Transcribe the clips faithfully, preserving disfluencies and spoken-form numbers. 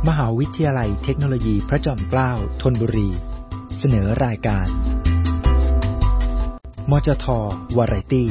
มหาวิทยาลัยเทคโนโลยีพระจอมเกล้าธนบุรีเสนอรายการมจท.วาไรตี้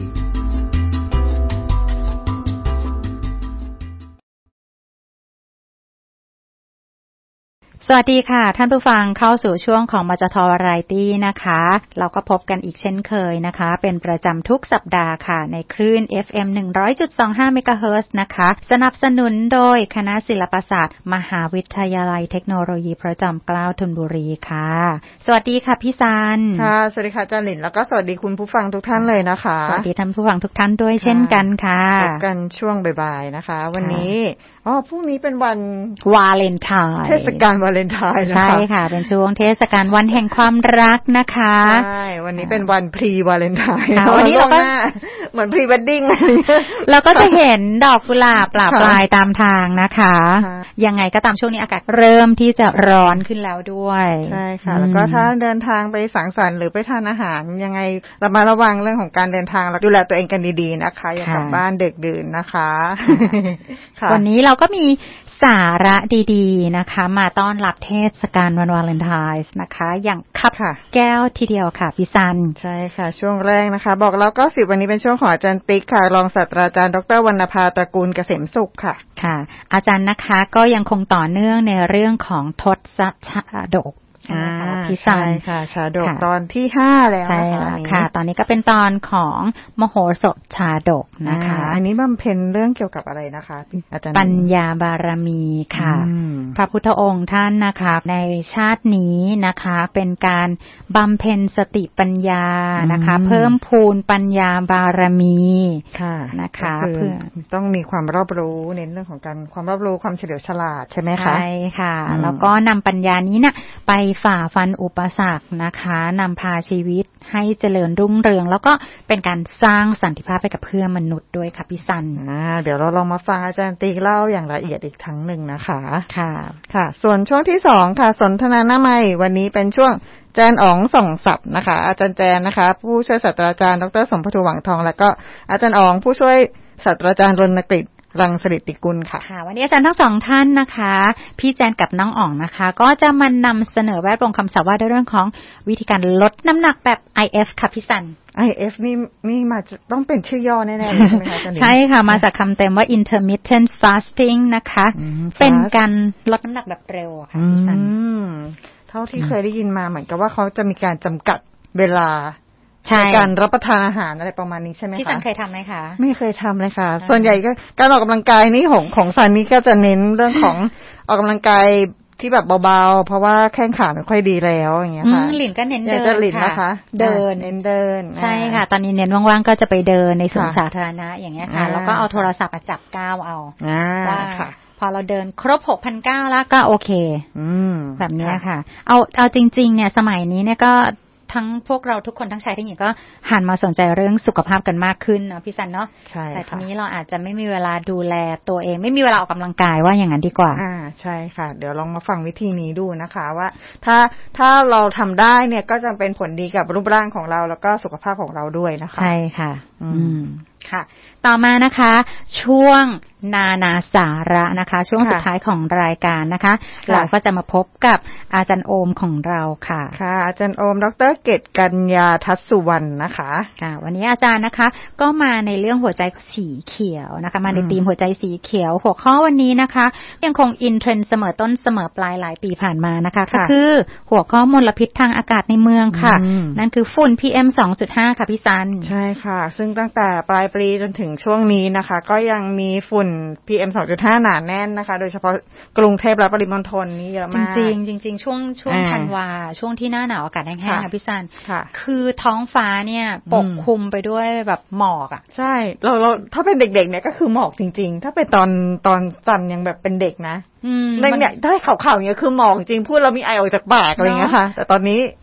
สวัสดีค่ะท่านผู้ฟังเข้าสู่ช่วงของมจท.วาไรตี้นะคะเราก็พบกันอีกเช่นเคยนะคะเป็นประจำทุกสัปดาห์ค่ะในคลื่น เอฟ เอ็ม หนึ่งร้อยจุดสองห้า เมกะเฮิรตซ์นะคะสนับสนุนโดยคณะศิลปศาสตร์มหาวิทยาลัยเทคโนโลยีพระจอมเกล้าธนบุรีค่ะสวัสดีค่ะพี่ซันค่ะสวัสดีค่ะอาจารย์หลินแล้วก็สวัสดีคุณผู้ฟังทุกท่านเลยนะคะสวัสดีท่านผู้ฟังทุกท่านด้วยเช่นกันค่ะพบกันช่วงบ่ายๆนะคะวันนี้อ๋อพรุ่งนี้เป็นวันวาเลนไทน์เทศกาลวาเลนไทน์นะคะใช่ค่ะเป็นช่วงเทศกาลวันแห่งความรักนะคะใช่วันนี้เป็นวันพรีวาเลนไทน์วันนี้เราก็เหมือนพรีเวดดิ้งเราก็จะเห็นดอกกุหลาบปลาปลายตามทางนะคะยังไงก็ตามช่วงนี้อากาศเริ่มที่จะร้อนขึ้นแล้วด้วยใช่ค่ะแล้วก็ถ้าเดินทางไปสังสรรค์หรือไปทานอาหารยังไงระมัดระวังเรื่องของการเดินทางแล้วดูแลตัวเองกันดีๆนะคะอย่ากลับบ้านดึกดื่นนะคะวันนี้เราก็มีสาระดีๆนะคะมาต้อนรับเทศกาลวันวาเลนไทน์นะคะอย่างคับแก้วทีเดียวค่ะพี่ซันใช่ค่ะช่วงแรกนะคะบอกแล้วก็สิบวันนี้เป็นช่วงของอาจารย์ติ๊กค่ะรองศาสตราจารย์ดร.วรรณภาตระกูลเกษมสุขค่ะค่ะอาจารย์นะคะก็ยังคงต่อเนื่องในเรื่องของทศชาดกอ่าพี่ซันค่ะชาดกตอนที่ห้าแล้วนะคะค่ะตอนนี้ก็เป็นตอนของมโหสถชาดกนะคะอันนี้บำเพ็ญเรื่องเกี่ยวกับอะไรนะคะอาจารย์ปัญญาบารมีค่ะพระพุทธองค์ท่านนะคะในชาตินี้นะคะเป็นการบำเพ็ญสติปัญญานะคะเพิ่มพูนปัญญาบารมีค่ะนะคะเพื่อต้องมีความรอบรู้เน้นเรื่องของการความรอบรู้ความเฉลียวฉลาดใช่ไหมคะใช่ค่ะแล้วก็นำปัญญานี้เนี่ยไปฝ่าฟันอุปสรรคนะคะนำพาชีวิตให้เจริญรุ่งเรืองแล้วก็เป็นการสร้างสันติภาพให้กับเพื่อนมนุษย์ด้วยค่ะพี่ซันอ่าเดี๋ยวเราลองมาฟังอาจารย์ตีเล่าอย่างละเอียดอีกครั้งหนึ่งนะคะค่ะค่ะส่วนช่วงที่สองค่ะสนทนาหน้าไมค์วันนี้เป็นช่วงแจนอ๋องส่องศัพท์นะคะอาจารย์แจนนะคะผู้ช่วยศาสตราจารย์ดร.สมภทูหวังทองแล้วก็อาจารย์อ๋องผู้ช่วยศาสตราจารย์รณกฤษรังสฤทธิ์ติกุลค่ะค่ะวันนี้อาจารย์ทั้งสองท่านนะคะพี่แจนกับน้องอ๋องนะคะก็จะมานำเสนอแวดวงคำศัพท์ว่าด้วยเรื่องของวิธีการลดน้ำหนักแบบ ไอ เอฟ ค่ะพี่ซันไอ เอฟ นี่นี่มาต้องเป็นชื่อย่อแน่ๆเลยใช่ไหมคะอาจารย์ใช่ค่ะมาจากคำเต็มว่า intermittent fasting นะคะเป็นการลดน้ำหนักแบบเร็วค่ะพี่ซันเท่าที่เคยได้ยินมาเหมือนกับว่าเขาจะมีการจำกัดเวลาในการรับประทานอาหารอะไรประมาณนี้ใช่ไหมคะพี่ซันเคยทำไหมคะไม่เคยทำเลยค่ะส่วนใหญ่ก็การออกกำลังกายนี่ของของซันนี่ก็จะเน้นเรื่องของออกกำลังกายที่แบบเบาๆเพราะว่าแข้งขาไม่ค่อยดีแล้วอย่างเงี้ยค่ะหลินก็เน้นเดินค่ะเดินเน้นเดินใช่ค่ะตอนนี้เน้นว่างๆก็จะไปเดินในสวนสาธารณะอย่างเงี้ยค่ะแล้วก็เอาโทรศัพท์จับก้าวเอาว่าพอเราเดินครบ หกพันเก้าร้อย แล้วก็โอเคแบบนี้ค่ะเอาเอาจริงๆเนี่ยสมัยนี้เนี่ยก็ทั้งพวกเราทุกคนทั้งชายทั้งหญิงก็หันมาสนใจเรื่องสุขภาพกันมากขึ้นเนาะพี่ซันเนาะแต่ทีนี้เราอาจจะไม่มีเวลาดูแลตัวเองไม่มีเวลาออกกำลังกายว่าอย่างนั้นดีกว่าอ่าใช่ค่ะเดี๋ยวลองมาฟังวิธีนี้ดูนะคะว่าถ้าถ้าเราทำได้เนี่ยก็จะเป็นผลดีกับรูปร่างของเราแล้วก็สุขภาพของเราด้วยนะคะใช่ค่ะอืมค่ะต่อมานะคะช่วงนานาสาระนะคะช่วงสุดท้ายของรายการนะคะเราก็จะมาพบกับอาจารย์โอมของเราค่ะค่ะอาจารย์โอมดร.เกตกัญญาทัศสุวรรณนะคะค่ะวันนี้อาจารย์นะคะก็มาในเรื่องหัวใจสีเขียวนะคะมาในธีมหัวใจสีเขียวหัวข้อวันนี้นะคะยังคงอินเทรนด์เสมอต้นเสมอปลายหลายปีผ่านมานะคะก็คือหัวข้อมลพิษทางอากาศในเมืองค่ะนั่นคือฝุ่น พี เอ็ม สองจุดห้า ค่ะพี่ซันใช่ค่ะซึ่งตั้งแต่ปลายปีจนถึงช่วงนี้นะคะก็ยังมีฝุ่น พี เอ็ม สองจุดห้า หนาแน่นนะคะโดยเฉพาะกรุงเทพและปริมณฑลนี่เยอะมากจริงๆจริงๆช่วงช่วงธันวาช่วงที่หน้าหนาวอากาศแห้งๆค่ะพี่ซันคือท้องฟ้าเนี่ยปกคลุมไปด้วยแบบหมอกอ่ะใช่เราเราถ้าเป็นเด็กๆเนี่ยก็คือหมอกจริงๆถ้าเป็นตอนตอนซันยังแบบเป็นเด็กนะเนี่ยได้ข่าวๆอย่างเงี้ยคือหมอกจริงพูดแล้วมีไอออกจากปากอะไรเงี้ยค่ะแต่ตอนนี้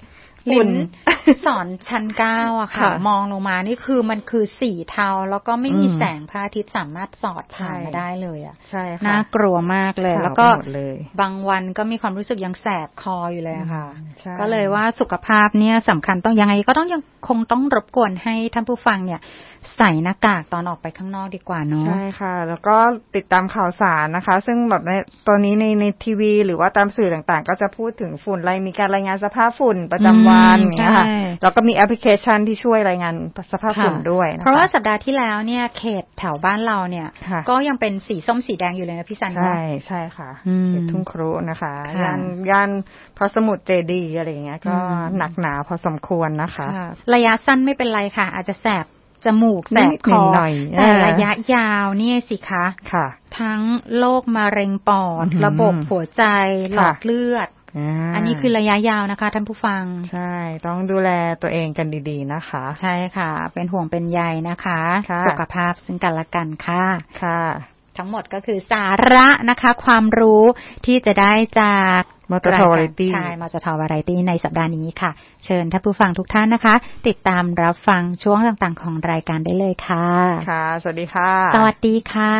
ลิ้นสอนชั้นเก้าอะค่ะมองลงมานี่คือมันคือสีเทาแล้วก็ไม่มีแสงพระอาทิตย์สามารถสอดผ่านมาได้เลยอะใช่ค่ะน่ากลัวมากเลยแล้วก็บางวันก็มีความรู้สึกยังแสบคออยู่เลยค่ะก็เลยว่าสุขภาพเนี่ยสำคัญต้องยังไงก็ต้องยังคงต้องรบกวนให้ท่านผู้ฟังเนี่ยใส่หน้ากากตอนออกไปข้างนอกดีกว่าเนาะใช่ค่ะแล้วก็ติดตามข่าวสารนะคะซึ่งแบบในตอนนี้ในในทีวีหรือว่าตามสื่อต่างๆก็จะพูดถึงฝุ่นอะไรมีการรายงานสภาพฝุ่นประจำวันนะคะแล้วก็มีแอปพลิเคชันที่ช่วยรายงานสภาพฝุ่นด้วยนะคะเพราะว่าสัปดาห์ที่แล้วเนี่ยเขตแถวบ้านเราเนี่ยก็ยังเป็นสีส้มสีแดงอยู่เลยนะพี่ซันใช่ใช่ค่ะเขตทุ่งครุนะคะย่านย่านพระสมุทรเจดีย์อะไรอย่างเงี้ยก็หนักหนาพอสมควรนะคะระยะสั้นไม่เป็นไรค่ะอาจจะแสบจมูกแสบคอแต่ระยะยาวนี่สิคะค่ะทั้งโรคมะเร็งปอดระบบหัวใจหลอดเลือดอันนี้คือระยะยาวนะคะท่านผู้ฟังใช่ต้องดูแลตัวเองกันดีๆนะคะใช่ค่ะเป็นห่วงเป็นใยนะคะสุขภาพซึ่งกันและกันค่ะค่ะทั้งหมดก็คือสาระนะคะความรู้ที่จะได้จากมอเตอร์ทอวาไรตี้ใช่มอเตอร์ทอวาไรตี้ในสัปดาห์นี้ค่ะเชิญท่านผู้ฟังทุกท่านนะคะติดตามรับฟังช่วงต่างๆของรายการได้เลยค่ะค่ะสวัสดีค่ะสวัสดีค่ะ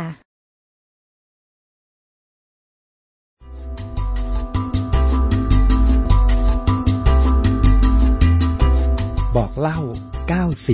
บอกเล่าเก้าสิบ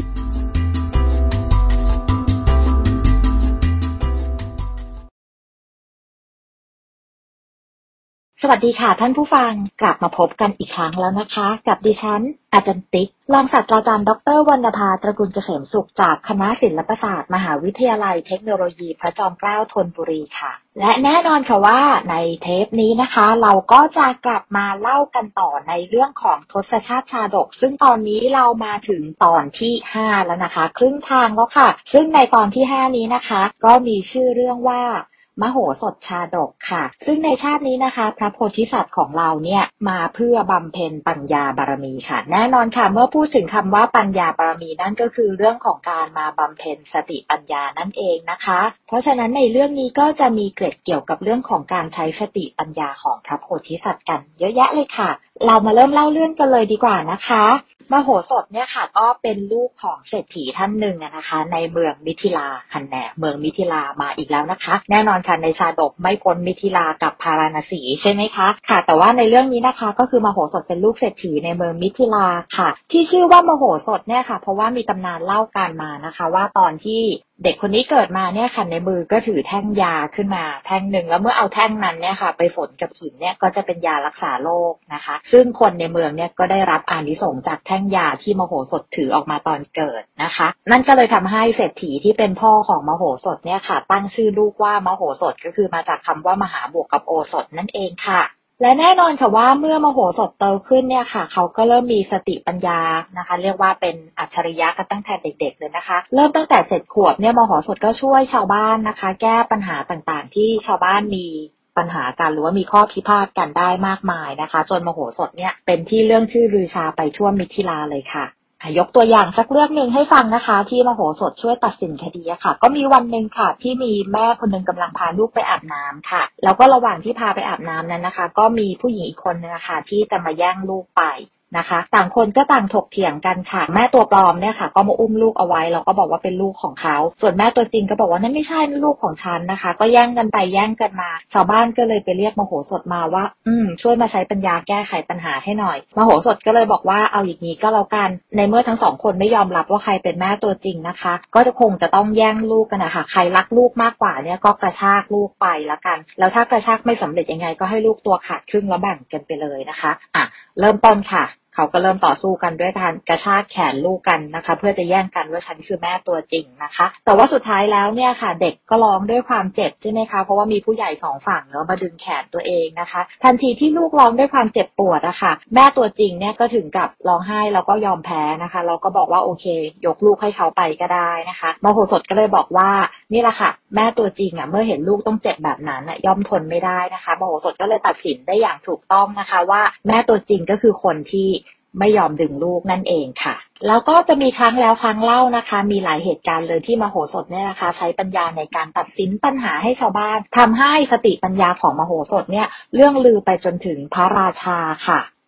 สวัสดีค่ะท่านผู้ฟังกลับมาพบกันอีกครั้งแล้วนะคะกับดิฉันอาจารย์ติ๊กรองศาสตราจารย์ดร.วรรณภาตระกูลเกษมสุขจากคณะศิลปศาสตร์มหาวิทยาลัยเทคโนโลยีพระจอมเกล้าธนบุรีค่ะและแน่นอนค่ะว่าในเทปนี้นะคะเราก็จะกลับมาเล่ากันต่อในเรื่องของทศชาติชาดกซึ่งตอนนี้เรามาถึงตอนที่ห้าแล้วนะคะครึ่งทางแล้วค่ะซึ่งในตอนที่ห้านี้นะคะก็มีชื่อเรื่องว่ามโหสถชาดกค่ะซึ่งในชาตินี้นะคะพระโพธิสัตว์ของเราเนี่ยมาเพื่อบำเพ็ญปัญญาบารมีค่ะแน่นอนค่ะเมื่อพูดถึงคำว่าปัญญาบารมีนั่นก็คือเรื่องของการมาบำเพ็ญสติปัญญานั่นเองนะคะเพราะฉะนั้นในเรื่องนี้ก็จะมีเกร็ดเกี่ยวกับเรื่องของการใช้สติปัญญาของพระโพธิสัตว์กันเยอะแยะเลยค่ะเรามาเริ่มเล่าเรื่องกันเลยดีกว่านะคะมโหสถเนี่ยค่ะก็เป็นลูกของเศรษฐีท่านหนึ่งนะคะในเมืองมิถิลาหันแหนเมืองมิถิลามาอีกแล้วนะคะแน่นอนค่ะในชาดกไม่พ้นมิถิลากับพาราณสีใช่ไหมคะค่ะแต่ว่าในเรื่องนี้นะคะก็คือมโหสถเป็นลูกเศรษฐีในเมืองมิถิลาค่ะที่ชื่อว่ามโหสถเนี่ยค่ะเพราะว่ามีตำนานเล่ากันมานะคะว่าตอนที่เด็กคนนี้เกิดมาเนี่ยค่ะในมือก็ถือแท่งยาขึ้นมาแท่งหนึ่งแล้วเมื่อเอาแท่งนั้นเนี่ยค่ะไปฝนกับหินเนี่ยก็จะเป็นยารักษาโรคนะคะซึ่งคนในเมืองเนี่ยก็ได้รับอานิสงส์จากแท่งยาที่มโหสถถือออกมาตอนเกิดนะคะนั่นก็เลยทำให้เศรษฐีที่เป็นพ่อของมโหสถเนี่ยค่ะตั้งชื่อลูกว่ามโหสถก็คือมาจากคำว่ามหาบวกกับโอสถนั่นเองค่ะและแน่นอนค่ะว่าเมื่อมโหสถโตขึ้นเนี่ยค่ะเขาก็เริ่มมีสติปัญญานะคะเรียกว่าเป็นอัจฉริยะกันตั้งแต่เด็กๆเลยนะคะเริ่มตั้งแต่เจ็ดขวบเนี่ยมโหสถก็ช่วยชาวบ้านนะคะแก้ปัญหาต่างๆที่ชาวบ้านมีปัญหากันหรือว่ามีข้อพิพาทกันได้มากมายนะคะจนมโหสถเนี่ยเป็นที่เรื่องชื่อลือชาไปทั่วมิถิลาเลยค่ะยกตัวอย่างสักเรื่องนึงให้ฟังนะคะที่มโหสถช่วยตัดสินคดีค่ะก็มีวันนึงค่ะที่มีแม่คนนึงกำลังพาลูกไปอาบน้ำค่ะแล้วก็ระหว่างที่พาไปอาบน้ำนั้นนะคะก็มีผู้หญิงอีกคนนึงค่ะที่จะมาแย่งลูกไปนะคะต่างคนก็ต่างถกเถียงกันค่ะแม่ตัวปลอมเนี่ยค่ะก็มาอุ้มลูกเอาไว้แล้วก็บอกว่าเป็นลูกของเขาส่วนแม่ตัวจริงก็บอกว่านั่นไม่ใช่ลูกของฉันนะคะก็แย่งกันไปแย่งกันมาชาวบ้านก็เลยไปเรียกมโหสถมาว่าอืมช่วยมาใช้ปัญญาแก้ไขปัญหาให้หน่อยมโหสถก็เลยบอกว่าเอาอย่างนี้ก็แล้วกันในเมื่อทั้งสองคนไม่ยอมรับว่าใครเป็นแม่ตัวจริงนะคะก็จะคงจะต้องแย่งลูกกันนะคะใครรักลูกมากกว่าเนี่ยก็กระชากลูกไปละกันแล้วถ้ากระชากไม่สำเร็จยังไงก็ให้ลูกตัวขาดครึ่งแล้วแบ่งกันไปเลยนะคะอ่ะเริ่มต้นค่ะเขาก็เริ่มต่อสู้กันด้วยการกระชากแขนลูกกันนะคะเพื่อจะแย่งกันว่าฉันคือแม่ตัวจริงนะคะแต่ว่าสุดท้ายแล้วเนี่ยค่ะเด็กก็ร้องด้วยความเจ็บใช่ไหมคะเพราะว่ามีผู้ใหญ่สองฝั่งเนาะมาดึงแขนตัวเองนะคะทันทีที่ลูกร้องด้วยความเจ็บปวดอะค่ะแม่ตัวจริงเนี่ยก็ถึงกับร้องไห้แล้วก็ยอมแพ้นะคะเราก็บอกว่าโอเคยกลูกให้เขาไปก็ได้นะคะมโหสถก็เลยบอกว่านี่แหละค่ะแม่ตัวจริงอะเมื่อเห็นลูกต้องเจ็บแบบนั้นอะย่อมทนไม่ได้นะคะมโหสถก็เลยตัดสินได้อย่างถูกต้องนะคะว่าแม่ตัวจริงก็คือคนที่ไม่ยอมดึงลูกนั่นเองค่ะแล้วก็จะมีครั้งแล้วครั้งเล่านะคะมีหลายเหตุการณ์เลยที่มโหสถเนี่ยนะคะใช้ปัญญาในการตัดสินปัญหาให้ชาวบ้านทำให้สติปัญญาของมโหสถเนี่ยเรื่องลือไปจนถึงพระราชาค่ะ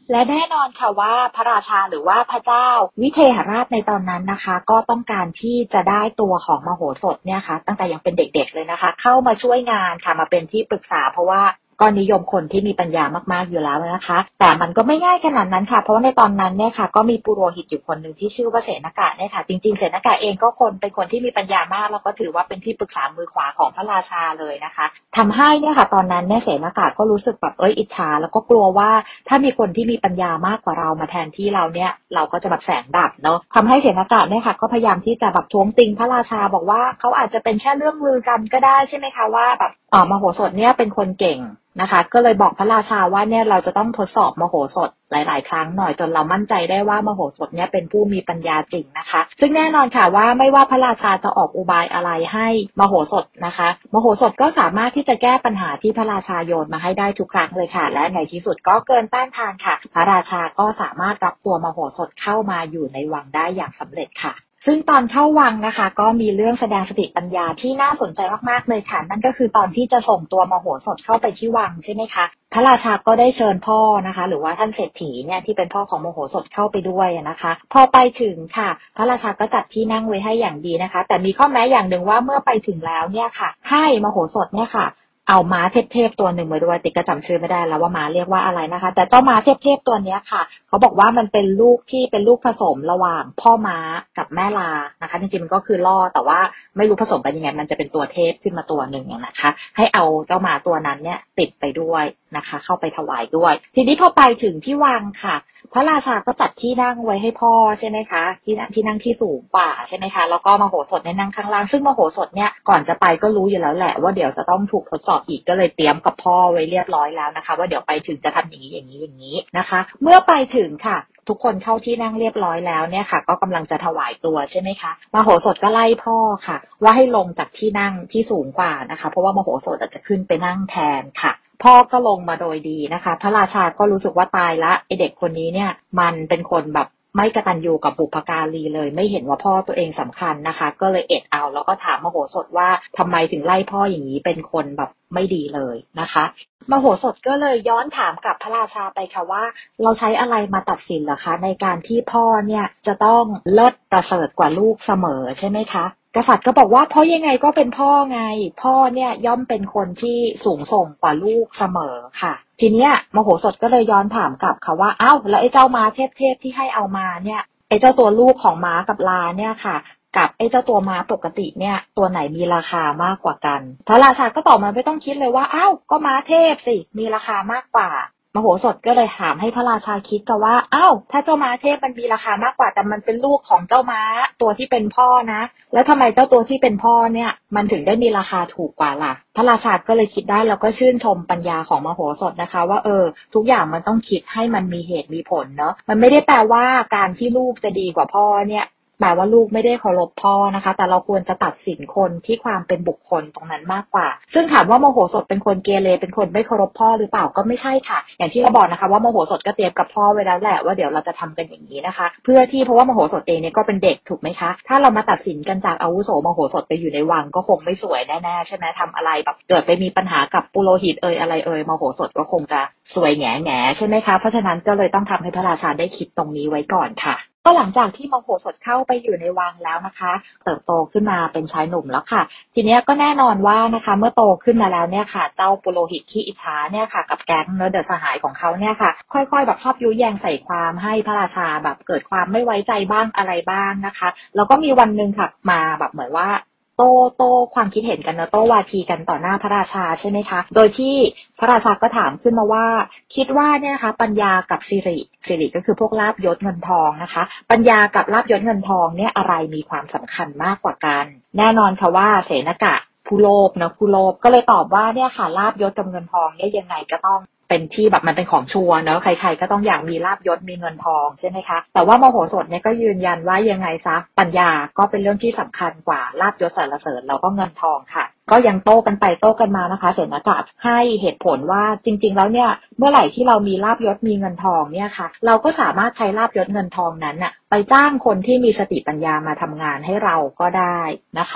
และแน่นอนค่ะว่าพระราชาหรือว่าพระเจ้าวิเทหราชในตอนนั้นนะคะก็ต้องการที่จะได้ตัวของมโหสถเนี่ยค่ะตั้งแต่ยังเป็นเด็กๆเลยนะคะเข้ามาช่วยงานค่ะมาเป็นที่ปรึกษาเพราะว่าก็นิยมคนที่มีปัญญามากๆอยู่แล้วนะคะแต่มันก็ไม่ง่ายขนาดนั้นค่ะเพราะว่าในตอนนั้นเนี่ยค่ะก็มีปุโรหิตอยู่คนหนึ่งที่ชื่อว่าเสนกะเนี่ยค่ะจริงๆเสนกะเองก็คนเป็นคนที่มีปัญญามากแล้วก็ถือว่าเป็นที่ปรึกษามือขวาของพระราชาเลยนะคะทำให้เนี่ยค่ะตอนนั้นเนี่ยเสนกะก็รู้สึกแบบเอ้ยอิจฉาแล้วก็กลัวว่าถ้ามีคนที่มีปัญญามากกว่าเรามาแทนที่เราเนี่ยเราก็จะแบบแสงดับเนาะทำให้เสนกะเนี่ยค่ะก็พยายามที่จะแบบท้วงติงพระราชาบอกว่าเขาอาจจะเป็นแค่เรื่องลือกันก็ได้ใช่ไหมคะว่าแบบอ๋อมโหสถเนี่ยเป็นคนเก่งนะคะก็เลยบอกพระราชาว่าเนี่ยเราจะต้องทดสอบมโหสถหลายๆครั้งหน่อยจนเรามั่นใจได้ว่ามโหสถเนี่ยเป็นผู้มีปัญญาจริงนะคะซึ่งแน่นอนค่ะว่าไม่ว่าพระราชาจะออกอุบายอะไรให้มโหสถนะคะมโหสถก็สามารถที่จะแก้ปัญหาที่พระราชาโยนมาให้ได้ทุกครั้งเลยค่ะและในที่สุดก็เกินต้านทานค่ะพระราชาก็สามารถรับตัวมโหสถเข้ามาอยู่ในวังได้อย่างสำเร็จค่ะซึ่งตอนเข้าวังนะคะก็มีเรื่องแสดงสติปัญญาที่น่าสนใจมากๆเลยค่ะนั่นก็คือตอนที่จะส่งตัวมโหสถเข้าไปที่วังใช่ไหมคะพระราชาก็ได้เชิญพ่อนะคะหรือว่าท่านเศรษฐีเนี่ยที่เป็นพ่อของมโหสถเข้าไปด้วยนะคะพอไปถึงค่ะพระราชาก็จัดที่นั่งไว้ให้อย่างดีนะคะแต่มีข้อแม้อย่างหนึ่งว่าเมื่อไปถึงแล้วเนี่ยค่ะให้มโหสถเนี่ยค่ะเอาม้าเทพๆตัวหนึ่งมาด้วยติ๊กก็จำชื่อไม่ได้แล้วว่าม้าเรียกว่าอะไรนะคะแต่เจ้าม้าเทพๆตัวนี้ค่ะเขาบอกว่ามันเป็นลูกที่เป็นลูกผสมระหว่างพ่อม้ากับแม่ลานะคะจริงๆมันก็คือล่อแต่ว่าไม่รู้ผสมกันยังไงมันจะเป็นตัวเทพขึ้นมาตัวหนึ่งนะคะให้เอาเจ้าม้าตัวนั้นเนี่ยติดไปด้วยนะคะเข้าไปถวายด้วยทีนี้พอไปถึงที่วังค่ะพระราชาก็จัดที่นั่งไว้ให้พ่อใช่ไหมคะที่นั่งที่นั่งที่สูงกว่าใช่ไหมคะแล้วก็มโหสถเนี่ยนั่งข้างล่างซึ่งมโหสถเนี่ยก่อนจะไปก็รู้อยู่แล้วแหละว่าเดี๋ยวจะต้องถูกทดสอบอีกก็เลยเตรียมกับพ่อไว้เรียบร้อยแล้วนะคะว่าเดี๋ยวไปถึงจะทำอย่างนี้อย่างนี้อย่างนี้นะคะเมื่อไปถึงค่ะทุกคนเข้าที่นั่งเรียบร้อยแล้วเนี่ยค่ะก็กำลังจะถวายตัวใช่ไหมคะมโหสถก็ไล่พ่อค่ะว่าให้ลงจากที่นั่งที่สูงกว่านะคะเพราะว่ามโหสถอาจจะขึ้นไปนั่งแทนค่ะพ่อก็ลงมาโดยดีนะคะพระราชาก็รู้สึกว่าตายละไอเด็กคนนี้เนี่ยมันเป็นคนแบบไม่กตัญญูกับบุพการีเลยไม่เห็นว่าพ่อตัวเองสำคัญนะคะก็เลยเอ็ดเอาแล้วก็ถามมโหสถว่าทำไมถึงไล่พ่ออย่างนี้เป็นคนแบบไม่ดีเลยนะคะมโหสถก็เลยย้อนถามกับพระราชาไปค่ะว่าเราใช้อะไรมาตัดสินเหรอคะในการที่พ่อเนี่ยจะต้องเลิศประเสริฐกว่าลูกเสมอใช่ไหมคะกษัตริย์ก็บอกว่าเพราะยังไงก็เป็นพ่อไงพ่อเนี่ยย่อมเป็นคนที่สูงส่งกว่าลูกเสมอค่ะทีเนี้ยมโหสถก็เลยย้อนถามกลับค่ะว่าอ้าวแล้วไอ้เจ้าม้าเทพๆที่ให้เอามาเนี่ยไอ้เจ้าตัวลูกของม้ากับลาเนี่ยค่ะกับไอ้เจ้าตัวม้าปกติเนี่ยตัวไหนมีราคามากกว่ากันพระราชาก็ตอบมาไม่ต้องคิดเลยว่าอ้าวก็ม้าเทพสิมีราคามากกว่ามโหสถก็เลยถามให้พระราชาคิดกันว่าอ้าวถ้าเจ้าม้าเทพมันมีราคามากกว่าแต่มันเป็นลูกของเจ้าม้าตัวที่เป็นพ่อนะแล้วทำไมเจ้าตัวที่เป็นพ่อเนี่ยมันถึงได้มีราคาถูกกว่าล่ะพระราชาก็เลยคิดได้แล้วก็ชื่นชมปัญญาของมโหสถนะคะว่าเออทุกอย่างมันต้องคิดให้มันมีเหตุมีผลเนาะมันไม่ได้แปลว่าการที่ลูกจะดีกว่าพ่อเนี่ยแปลว่าลูกไม่ได้เคารพพ่อนะคะแต่เราควรจะตัดสินคนที่ความเป็นบุคคลตรงนั้นมากกว่าซึ่งถามว่ามโหสถเป็นคนเกเรเป็นคนไม่เคารพพ่อหรือเปล่าก็ไม่ใช่ค่ะอย่างที่เราบอกนะคะว่ามโหสถก็เตรียมกับพ่อไว้แล้วแหละว่าเดี๋ยวเราจะทำกันอย่างนี้นะคะเพื่อที่เพราะว่ามโหสถเองเนี่ยก็เป็นเด็กถูกไหมคะถ้าเรามาตัดสินกันจากอาวุโสมโหสถไปอยู่ในวังก็คงไม่สวยแน่ๆใช่ไหมทำอะไรแบบเกิดไปมีปัญหากับปุโรหิตเอ่ยอะไรเอ่ยมโหสถก็คงจะสวยแง่แง่ใช่ไหมคะเพราะฉะนั้นก็เลยต้องทำให้พระราชาได้คิดตรงนี้ไว้ก่อนค่ะก็หลังจากที่มโหสถเข้าไปอยู่ในวังแล้วนะคะเติบโตขึ้นมาเป็นชายหนุ่มแล้วค่ะทีนี้ก็แน่นอนว่านะคะเมื่อโตขึ้นมาแล้วเนี่ยค่ะเจ้าปุโรหิตขี้อิจฉาเนี่ยค่ะกับแก๊งเนื้อเดือดสหายของเขาเนี่ยค่ะค่อยๆแบบชอบยุแยงใส่ความให้พระราชาแบบเกิดความไม่ไว้ใจบ้างอะไรบ้างนะคะแล้วก็มีวันนึงค่ะมาแบบเหมือนว่าโต้โต้ความคิดเห็นกันนะโต้วาทีกันต่อหน้าพระราชาใช่ไหมคะโดยที่พระราชาก็ถามขึ้นมาว่าคิดว่าเนี่ยนะคะปัญญากับสิริสิริก็คือพวกลาภยศเงินทองนะคะปัญญากับลาภยศเงินทองเนี่ยอะไรมีความสำคัญมากกว่ากันแน่นอนค่ะว่าเสนกะผู้โลภนะผู้โลภก็เลยตอบว่าเนี่ยค่ะลาภยศกับเงินทองเนี่ยยังไงก็ต้องเป็นที่แบบมันเป็นของชัวร์เนอะใครๆก็ต้องอยากมีลาภยศมีเงินทองใช่ไหมคะแต่ว่ามโหสถเนี่ยก็ยืนยันว่ายังไงซะปัญญาก็เป็นเรื่องที่สำคัญกว่าลาภยศสรรเสริญแล้วก็เงินทองค่ะก็ยังโต้กันไปโต้กันมานะคะเสนกะให้เหตุผลว่าจริงๆแล้วเนี่ยเมื่อไหร่ที่เรามีลาภยศมีเงินทองเนี่ยค่ะเราก็สามารถใช้ลาภยศเงินทองนั้นน่ะไปจ้างคนที่มีสติปัญญามาทำงานให้เราก็ได้นะคะ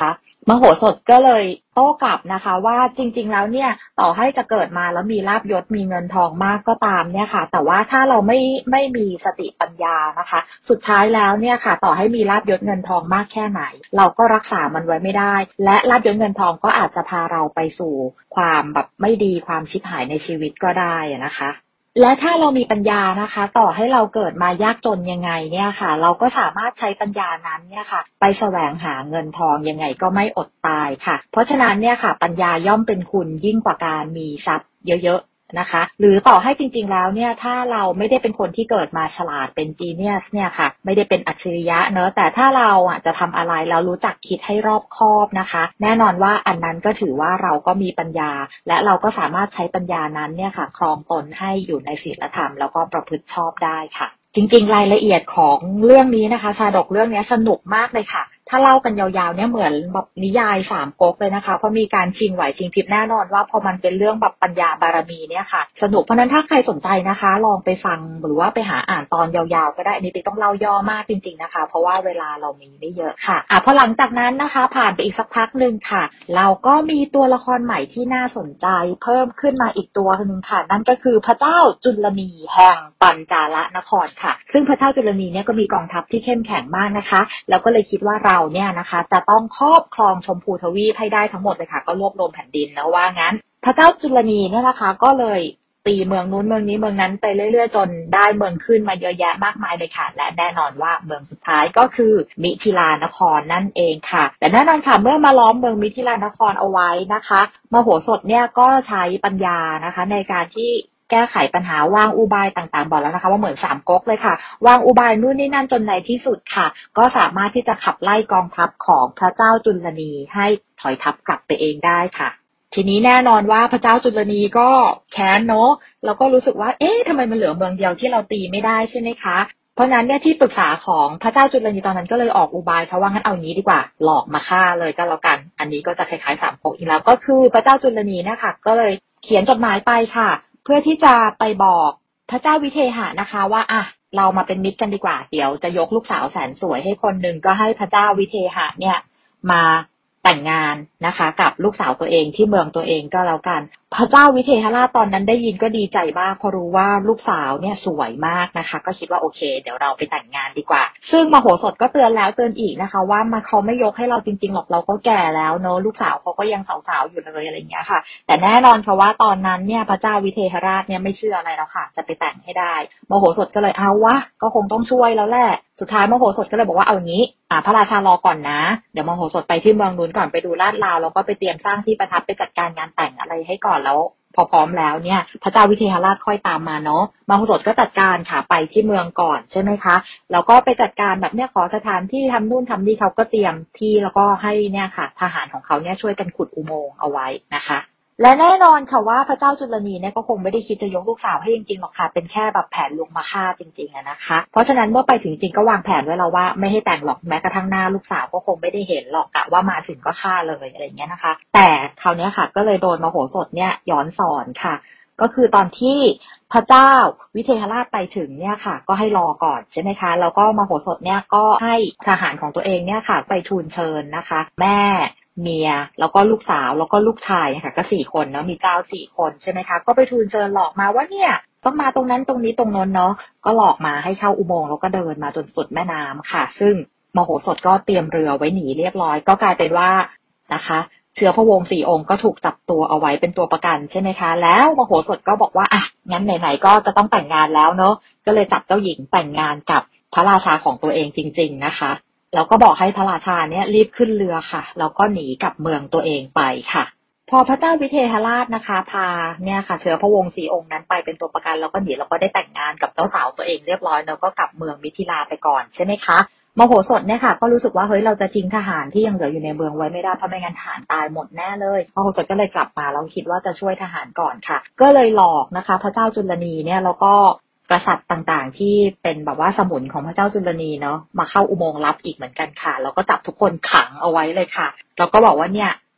มโหสถก็เลยโต้กลับนะคะว่าจริงๆแล้วเนี่ยต่อให้จะเกิดมาแล้วมีลาภยศมีเงินทองมากก็ตามเนี่ยค่ะแต่ว่าถ้าเราไม่ไม่มีสติปัญญานะคะสุดท้ายแล้วเนี่ยค่ะต่อให้มีลาภยศเงินทองมากแค่ไหนเราก็รักษามันไว้ไม่ได้และลาภยศเงินทองก็อาจจะพาเราไปสู่ความแบบไม่ดีความชิบหายในชีวิตก็ได้นะคะและถ้าเรามีปัญญานะคะต่อให้เราเกิดมายากจนยังไงเนี่ยค่ะเราก็สามารถใช้ปัญญานั้นเนี่ยค่ะไปแสวงหาเงินทองยังไงก็ไม่อดตายค่ะเพราะฉะนั้นเนี่ยค่ะปัญญาย่อมเป็นคุณยิ่งกว่าการมีทรัพย์เยอะๆนะคะหรือต่อให้จริงๆแล้วเนี่ยถ้าเราไม่ได้เป็นคนที่เกิดมาฉลาดเป็นจีเนียสเนี่ยค่ะไม่ได้เป็นอัจฉริยะเนอะแต่ถ้าเราอ่ะจะทำอะไรแล้วรู้จักคิดให้รอบคอบนะคะแน่นอนว่าอันนั้นก็ถือว่าเราก็มีปัญญาและเราก็สามารถใช้ปัญญานั้นเนี่ยค่ะครองตนให้อยู่ในศีลธรรมแล้วก็ประพฤติชอบได้ค่ะจริงๆรายละเอียดของเรื่องนี้นะคะชาดกเรื่องนี้สนุกมากเลยค่ะถ้าเล่ากันยาวๆเนี่ยเหมือนแบบนิยายสามก๊กเลยนะคะเพราะมีการชิงไหวชิงพริบแน่นอนว่าพอมันเป็นเรื่องแบบปัญญาบารมีเนี่ยค่ะสนุกเพราะนั้นถ้าใครสนใจนะคะลองไปฟังหรือว่าไปหาอ่านตอนยาวๆก็ได้อันนี้ติ๊กต้องเล่าย่อมากจริงๆนะคะเพราะว่าเวลาเรามีไม่เยอะค่ะอ่ะพอหลังจากนั้นนะคะผ่านไปอีกสักพักนึงค่ะเราก็มีตัวละครใหม่ที่น่าสนใจเพิ่มขึ้นมาอีกตัวนึงค่ะนั่นก็คือพระเจ้าจุลนีแห่งปัญจาลนครค่ะซึ่งพระเจ้าจุลนีเนี่ยก็มีกองทัพที่เข้มแข็งมากนะคะแล้วก็เลยคิดว่าเราเนี่ยนะคะจะต้องครอบครองชมพูทวีปให้ได้ทั้งหมดเลยค่ะก็รวบรวมแผ่นดินนะว่างั้นพระเจ้าจุลนีเนี่ยนะคะก็เลยตีเมืองนู้นเมืองนี้เมืองนั้นไปเรื่อยๆจนได้เมืองขึ้นมาเยอะแยะมากมายเลยค่ะและแน่นอนว่าเมืองสุดท้ายก็คือมิถิลานครนั่นเองค่ะแต่แน่นอนค่ะเมื่อมาล้อมเมืองมิถิลานครเอาไว้นะคะมโหสถเนี่ยก็ใช้ปัญญานะคะในการที่แก้ไขปัญหาวางอุบายต่างๆบอกแล้วนะคะว่าเหมือนสามก๊กเลยค่ะวางอุบายนู่นนี่นั่นจนในที่สุดค่ะก็สามารถที่จะขับไล่กองทัพของพระเจ้าจุลนีให้ถอยทัพกลับไปเองได้ค่ะทีนี้แน่นอนว่าพระเจ้าจุลนีก็แค้นเนาะแล้วก็รู้สึกว่าเอ๊ะทำไมมันเหลือเมืองเดียวที่เราตีไม่ได้ใช่ไหมคะเพราะนั้นเนี่ยที่ปรึกษาของพระเจ้าจุลนีตอนนั้นก็เลยออกอุบายเขาว่างั้นเอางี้ดีกว่าหลอกมาฆ่าเลยก็แล้วกันอันนี้ก็จะคล้ายๆสามก๊กอีกแล้วก็คือพระเจ้าจุลนีเนี่ยค่ะก็เลยเขียนจดหมายไปค่ะเพื่อที่จะไปบอกพระเจ้าวิเทหะนะคะว่าอ่ะเรามาเป็นมิตรกันดีกว่าเดี๋ยวจะยกลูกสาวแสนสวยให้คนหนึ่งก็ให้พระเจ้าวิเทหะเนี่ยมาแต่งงานนะคะกับลูกสาวตัวเองที่เมืองตัวเองก็แล้วกันพระเจ้าวิเทหราชตอนนั้นได้ยินก็ดีใจมากพอรู้ว่าลูกสาวเนี่ยสวยมากนะคะก็คิดว่าโอเคเดี๋ยวเราไปแต่งงานดีกว่าซึ่งมโหสถก็เตือนแล้วเตือนอีกนะคะว่ามาเขาไม่ยกให้เราจริงๆหรอกเราก็แก่แล้วเนอะลูกสาวเขาก็ยังสาวๆอยู่เลยอะไรอย่างเงี้ยค่ะแต่แน่นอนค่ะว่าตอนนั้นเนี่ยพระเจ้าวิเทหราชเนี่ยไม่เชื่ออะไรแล้วค่ะจะไปแต่งให้ได้มโหสถก็เลยเอาวะก็คงต้องช่วยแล้วแหละสุดท้ายมโหสถก็เลยบอกว่าเอางี้อ่าพระราชารอก่อนนะเดี๋ยวมโหสถไปที่เมืองนู้นก่อนไปดูลาดราวแล้วก็ไปเตรียมสร้างที่ประทับไปจัดการงานแต่งอะไรให้ก่อนแล้วพอพร้อมแล้วเนี่ยพระเจ้าวิเทหราชค่อยตามมาเนาะมโหสถก็จัดการค่ะไปที่เมืองก่อนใช่ไหมคะแล้วก็ไปจัดการแบบเนี้ยขอสถานที่ทำนู่นทำนี่เขาก็เตรียมที่แล้วก็ให้เนี่ยค่ะทหารของเขาเนี่ยช่วยกันขุดอุโมงค์เอาไว้นะคะและแน่นอนค่ะว่าพระเจ้าจุลนีเนี่ยก็คงไม่ได้คิดจะยกลูกสาวให้จริงๆหรอกค่ะเป็นแค่แบบแผนลวงมาฆ่าจริงๆอะนะคะเพราะฉะนั้นเมื่อไปถึงจริงก็วางแผนไว้แล้วว่าไม่ให้แต่งหรอกแม้กระทั่งหน้าลูกสาวก็คงไม่ได้เห็นหรอกกะว่ามาถึงก็ฆ่าเลยอะไรอย่างเงี้ยนะคะแต่คราวนี้ค่ะก็เลยโดนมโหสถเนี่ยย้อนสอนค่ะก็คือตอนที่พระเจ้าวิเทหราชไปถึงเนี่ยค่ะก็ให้รอก่อนใช่ไหมคะแล้วก็มโหสถเนี่ยก็ให้ทหารของตัวเองเนี่ยค่ะไปทูลเชิญนะคะแม่เมียแล้วก็ลูกสาวแล้วก็ลูกชายค่ะก็สี่คนเนาะมีเจ้าสี่คนใช่ไหมคะก็ไปทูลเชิญหลอกมาว่าเนี่ยต้องมาตรงนั้นตรงนี้ตรงโน้นเนาะก็หลอกมาให้เข้าอุโมงค์แล้วก็เดินมาจนสุดแม่น้ำค่ะซึ่งมโหสถก็เตรียมเรือไว้หนีเรียบร้อยก็กลายเป็นว่านะคะเชื้อพระวงศ์สี่องค์ก็ถูกจับตัวเอาไว้เป็นตัวประกันใช่ไหมคะแล้วมโหสถก็บอกว่าอ่ะงั้นไหนๆก็จะต้องแต่งงานแล้วเนาะก็เลยจับเจ้าหญิงแต่งงานกับพระราชาของตัวเองจริงๆนะคะแล้วก็บอกให้พระราชาเนี่ยรีบขึ้นเรือค่ะแล้วก็หนีกลับเมืองตัวเองไปค่ะพอพระเจ้าวิเทหราชนะคะพาเนี่ยค่ะเชื้อพระวงศ์สี่องค์นั้นไปเป็นตัวประกันแล้วก็หนีแล้วก็ได้แต่งงานกับเจ้าสาวตัวเองเรียบร้อยแล้วก็กลับเมืองมิถิลาไปก่อนใช่ไหมคะมโหสถเนี่ยค่ะก็รู้สึกว่าเฮ้ยเราจะทิ้งทหารที่ยังเหลืออยู่ในเมืองไว้ไม่ได้เพราะไม่งั้นทหารตายหมดแน่เลยมโหสถก็เลยกลับมาแล้วคิดว่าจะช่วยทหารก่อนค่ะก็เลยหลอกนะคะพระเจ้าจุลนีเนี่ยแล้วก็กษัตริย์ต่างๆที่เป็นแบบว่าสมุนของพระเจ้าจุลนีเนาะมาเข้าอุโมงค์ลับอีกเหมือนกันค่ะแล้วก็จับทุกคนขังเอาไว้เลยค่ะแล้วก็บอกว่าเนี่ย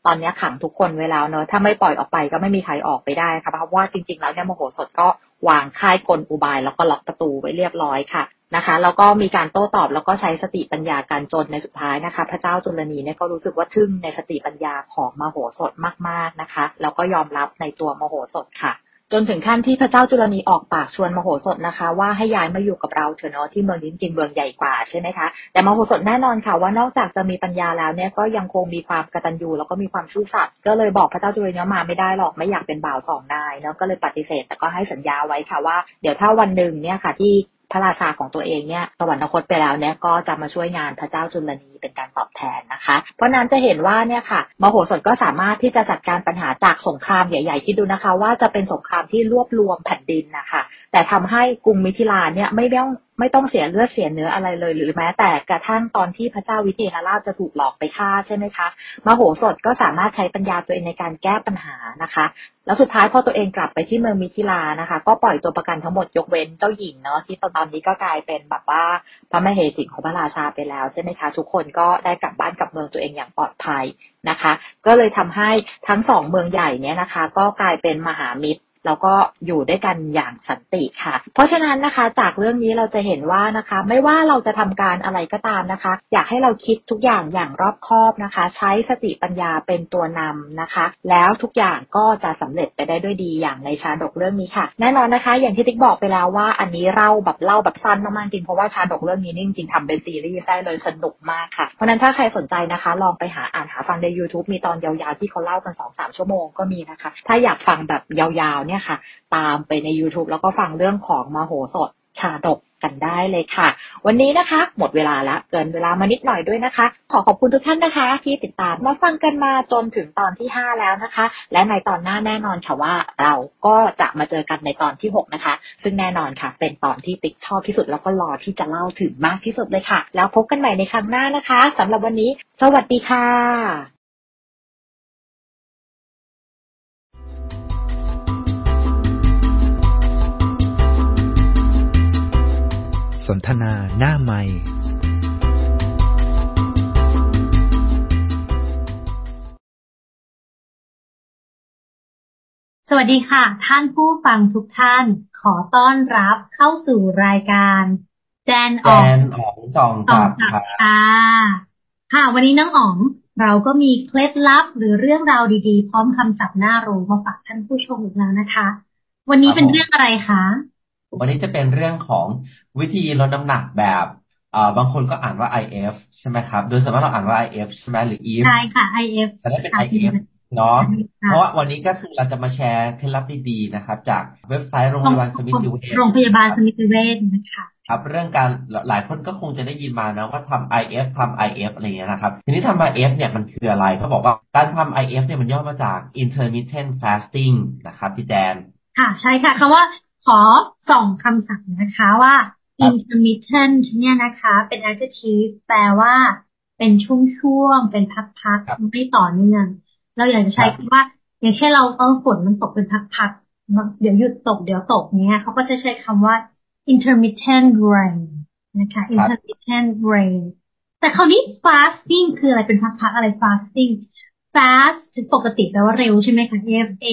ตอนนี้ขังทุกคนไว้แล้วเนอะถ้าไม่ปล่อยออกไปก็ไม่มีใครออกไปได้ค่ะเพราะว่าจริงๆแล้วเนี่ยมโหสถก็วางค่ายกลอุบายแล้วก็ล็อกประตูไว้เรียบร้อยค่ะนะคะแล้วก็มีการโต้ตอบแล้วก็ใช้สติปัญญากันจนในสุดท้ายนะคะพระเจ้าจุลนีเนี่ยก็รู้สึกว่าทึ่งในสติปัญญาของมโหสถมากๆนะคะแล้วก็ยอมรับในตัวมโหสถค่ะจนถึงขั้นที่พระเจ้าจุลนีออกปากชวนมโหสถนะคะว่าให้ย้ายมาอยู่กับเราเถอะเนาะที่เมืองนี้จริงเมืองใหญ่กว่าใช่ไหมคะแต่มโหสถแน่นอนค่ะว่านอกจากจะมีปัญญาแล้วเนี่ยก็ยังคงมีความกตัญญูแล้วก็มีความซื่อสัตย์ก็เลยบอกพระเจ้าจุลนีมาไม่ได้หรอกไม่อยากเป็นบ่าวสองนายเนาะก็เลยปฏิเสธแต่ก็ให้สัญญาไว้ค่ะว่าเดี๋ยวถ้าวันหนึ่งเนี่ยค่ะที่พระราชาของตัวเองเนี่ยสวรรคตไปแล้วเนี่ยก็จะมาช่วยงานพระเจ้าจุลนีเป็นการตอบแทนนะคะเพราะนั้นจะเห็นว่าเนี่ยค่ะมโหสถก็สามารถที่จะจัดการปัญหาจากสงครามใหญ่ๆคิดดูนะคะว่าจะเป็นสงครามที่รวบรวมแผ่นดินนะคะแต่ทำให้กรุงมิถิลาเนี่ยไม่ต้องไม่ต้องเสียเลือดเสียเนื้ออะไรเลยหรือแม้แต่กระทั่งตอนที่พระเจ้าวิเทหราชจะถูกหลอกไปฆ่าใช่ไหมคะมโหสถก็สามารถใช้ปัญญาตัวเองในการแก้ปัญหานะคะแล้วสุดท้ายพอตัวเองกลับไปที่เมืองมิถิลานะคะก็ปล่อยตัวประกันทั้งหมดยกเว้นเจ้าหญิงเนาะที่ตอนนี้ก็กลายเป็นแบบว่าพระมเหสีของพระราชาไปแล้วใช่ไหมคะทุกคนก็ได้กลับบ้านกลับเมืองตัวเองอย่างปลอดภัยนะคะก็เลยทำให้ทั้งสองเมืองใหญ่เนี่ยนะคะก็กลายเป็นมหามิตรแล้วก็อยู่ด้วยกันอย่างสันติค่ะเพราะฉะนั้นนะคะจากเรื่องนี้เราจะเห็นว่านะคะไม่ว่าเราจะทำการอะไรก็ตามนะคะอยากให้เราคิดทุกอย่างอย่างรอบคอบนะคะใช้สติปัญญาเป็นตัวนำนะคะแล้วทุกอย่างก็จะสำเร็จไปได้ด้วยดีอย่างในชาดกเรื่องนี้ค่ะแน่นอนนะคะอย่างที่ติ๊กบอกไปแล้วว่าอันนี้เล่าแบบเล่าแบบสั้นมากๆจริงเพราะว่าชาดกเรื่องนี้จริงๆทำเป็นซีรีส์ได้เลยสนุกมากค่ะเพราะนั้นถ้าใครสนใจนะคะลองไปหาอ่านหาฟังใน YouTube มีตอนยาวๆที่เขาเล่ากัน สองถึงสาม ชั่วโมงก็มีนะคะถ้าอยากฟังแบบยาวๆเนี่ยค่ะตามไปใน YouTube แล้วก็ฟังเรื่องของมโหสถชาดกกันได้เลยค่ะวันนี้นะคะหมดเวลาแล้วเกินเวลามานิดหน่อยด้วยนะคะขอขอบคุณทุกท่านนะคะที่ติดตามมาฟังกันมาจนถึงตอนที่ห้าแล้วนะคะและในตอนหน้าแน่นอนค่ะว่าเราก็จะมาเจอกันในตอนที่หกนะคะซึ่งแน่นอนค่ะเป็นตอนที่ติ๊กชอบที่สุดแล้วก็รอที่จะเล่าถึงมากที่สุดเลยค่ะแล้วพบกันใหม่ในครั้งหน้านะคะสำหรับวันนี้สวัสดีค่ะสนทนาหน้าไมค์สวัสดีค่ะท่านผู้ฟังทุกท่านขอต้อนรับเข้าสู่รายการแจนอ๋องสองสับค่ะค่ะวันนี้น้องอ๋องเราก็มีเคล็ดลับหรือเรื่องราวดีๆพร้อมคำศัพท์น่ารู้มาฝากท่านผู้ชมอีกแล้วนะคะวันนี้เป็นเรื่องอะไรคะวันนี้จะเป็นเรื่องของวิธีลดน้ำหนักแบบเอ่อบางคนก็อ่านว่า ไอ เอฟ ใช่ไหมครับโดยส่วนมากเราอ่านว่า ไอ เอฟ ใช่ไหมหรือ อี เอฟใช่ค่ะ ไอ เอฟแต่ถ้าเป็น ไอ เอฟ เนาะเพราะว่าวันนี้ก็คือเราจะมาแชร์เคล็ดลับดีๆนะครับจากเว็บไซต์โรงพยาบาลสมิติเวชโรงพยาบาลสมิติเวชนะคะครับเรื่องการหลายคนก็คงจะได้ยินมานะว่าทำ ไอ เอฟ ทำ ไอ เอฟ อะไรอย่างเงี้ยนะครับทีนี้ทำ ไอ เอฟ เนี่ยมันคืออะไรเขาบอกว่าการทำ ไอ เอฟ เนี่ยมันย่อมาจาก intermittent fasting นะครับพี่แจนค่ะใช่ค่ะคำว่าขอส่องคำศัพท์นะคะว่า intermittent เนี่ยนะคะเป็น adjective แปลว่าเป็นช่วงๆเป็นพักๆไม่ต่อเนื่องเราอยากจะใช้คำว่าอย่างเช่นเราเออฝนมันตกเป็นพักๆเดี๋ยวหยุดตกเดี๋ยวตกเนี้ยเขาก็จะใช้คำว่า intermittent rain นะคะ intermittent rain แต่คราวนี้ fasting คืออะไรเป็นพักๆอะไร fasting fast ปกติแปลว่าเร็วใช่ไหมคะ F A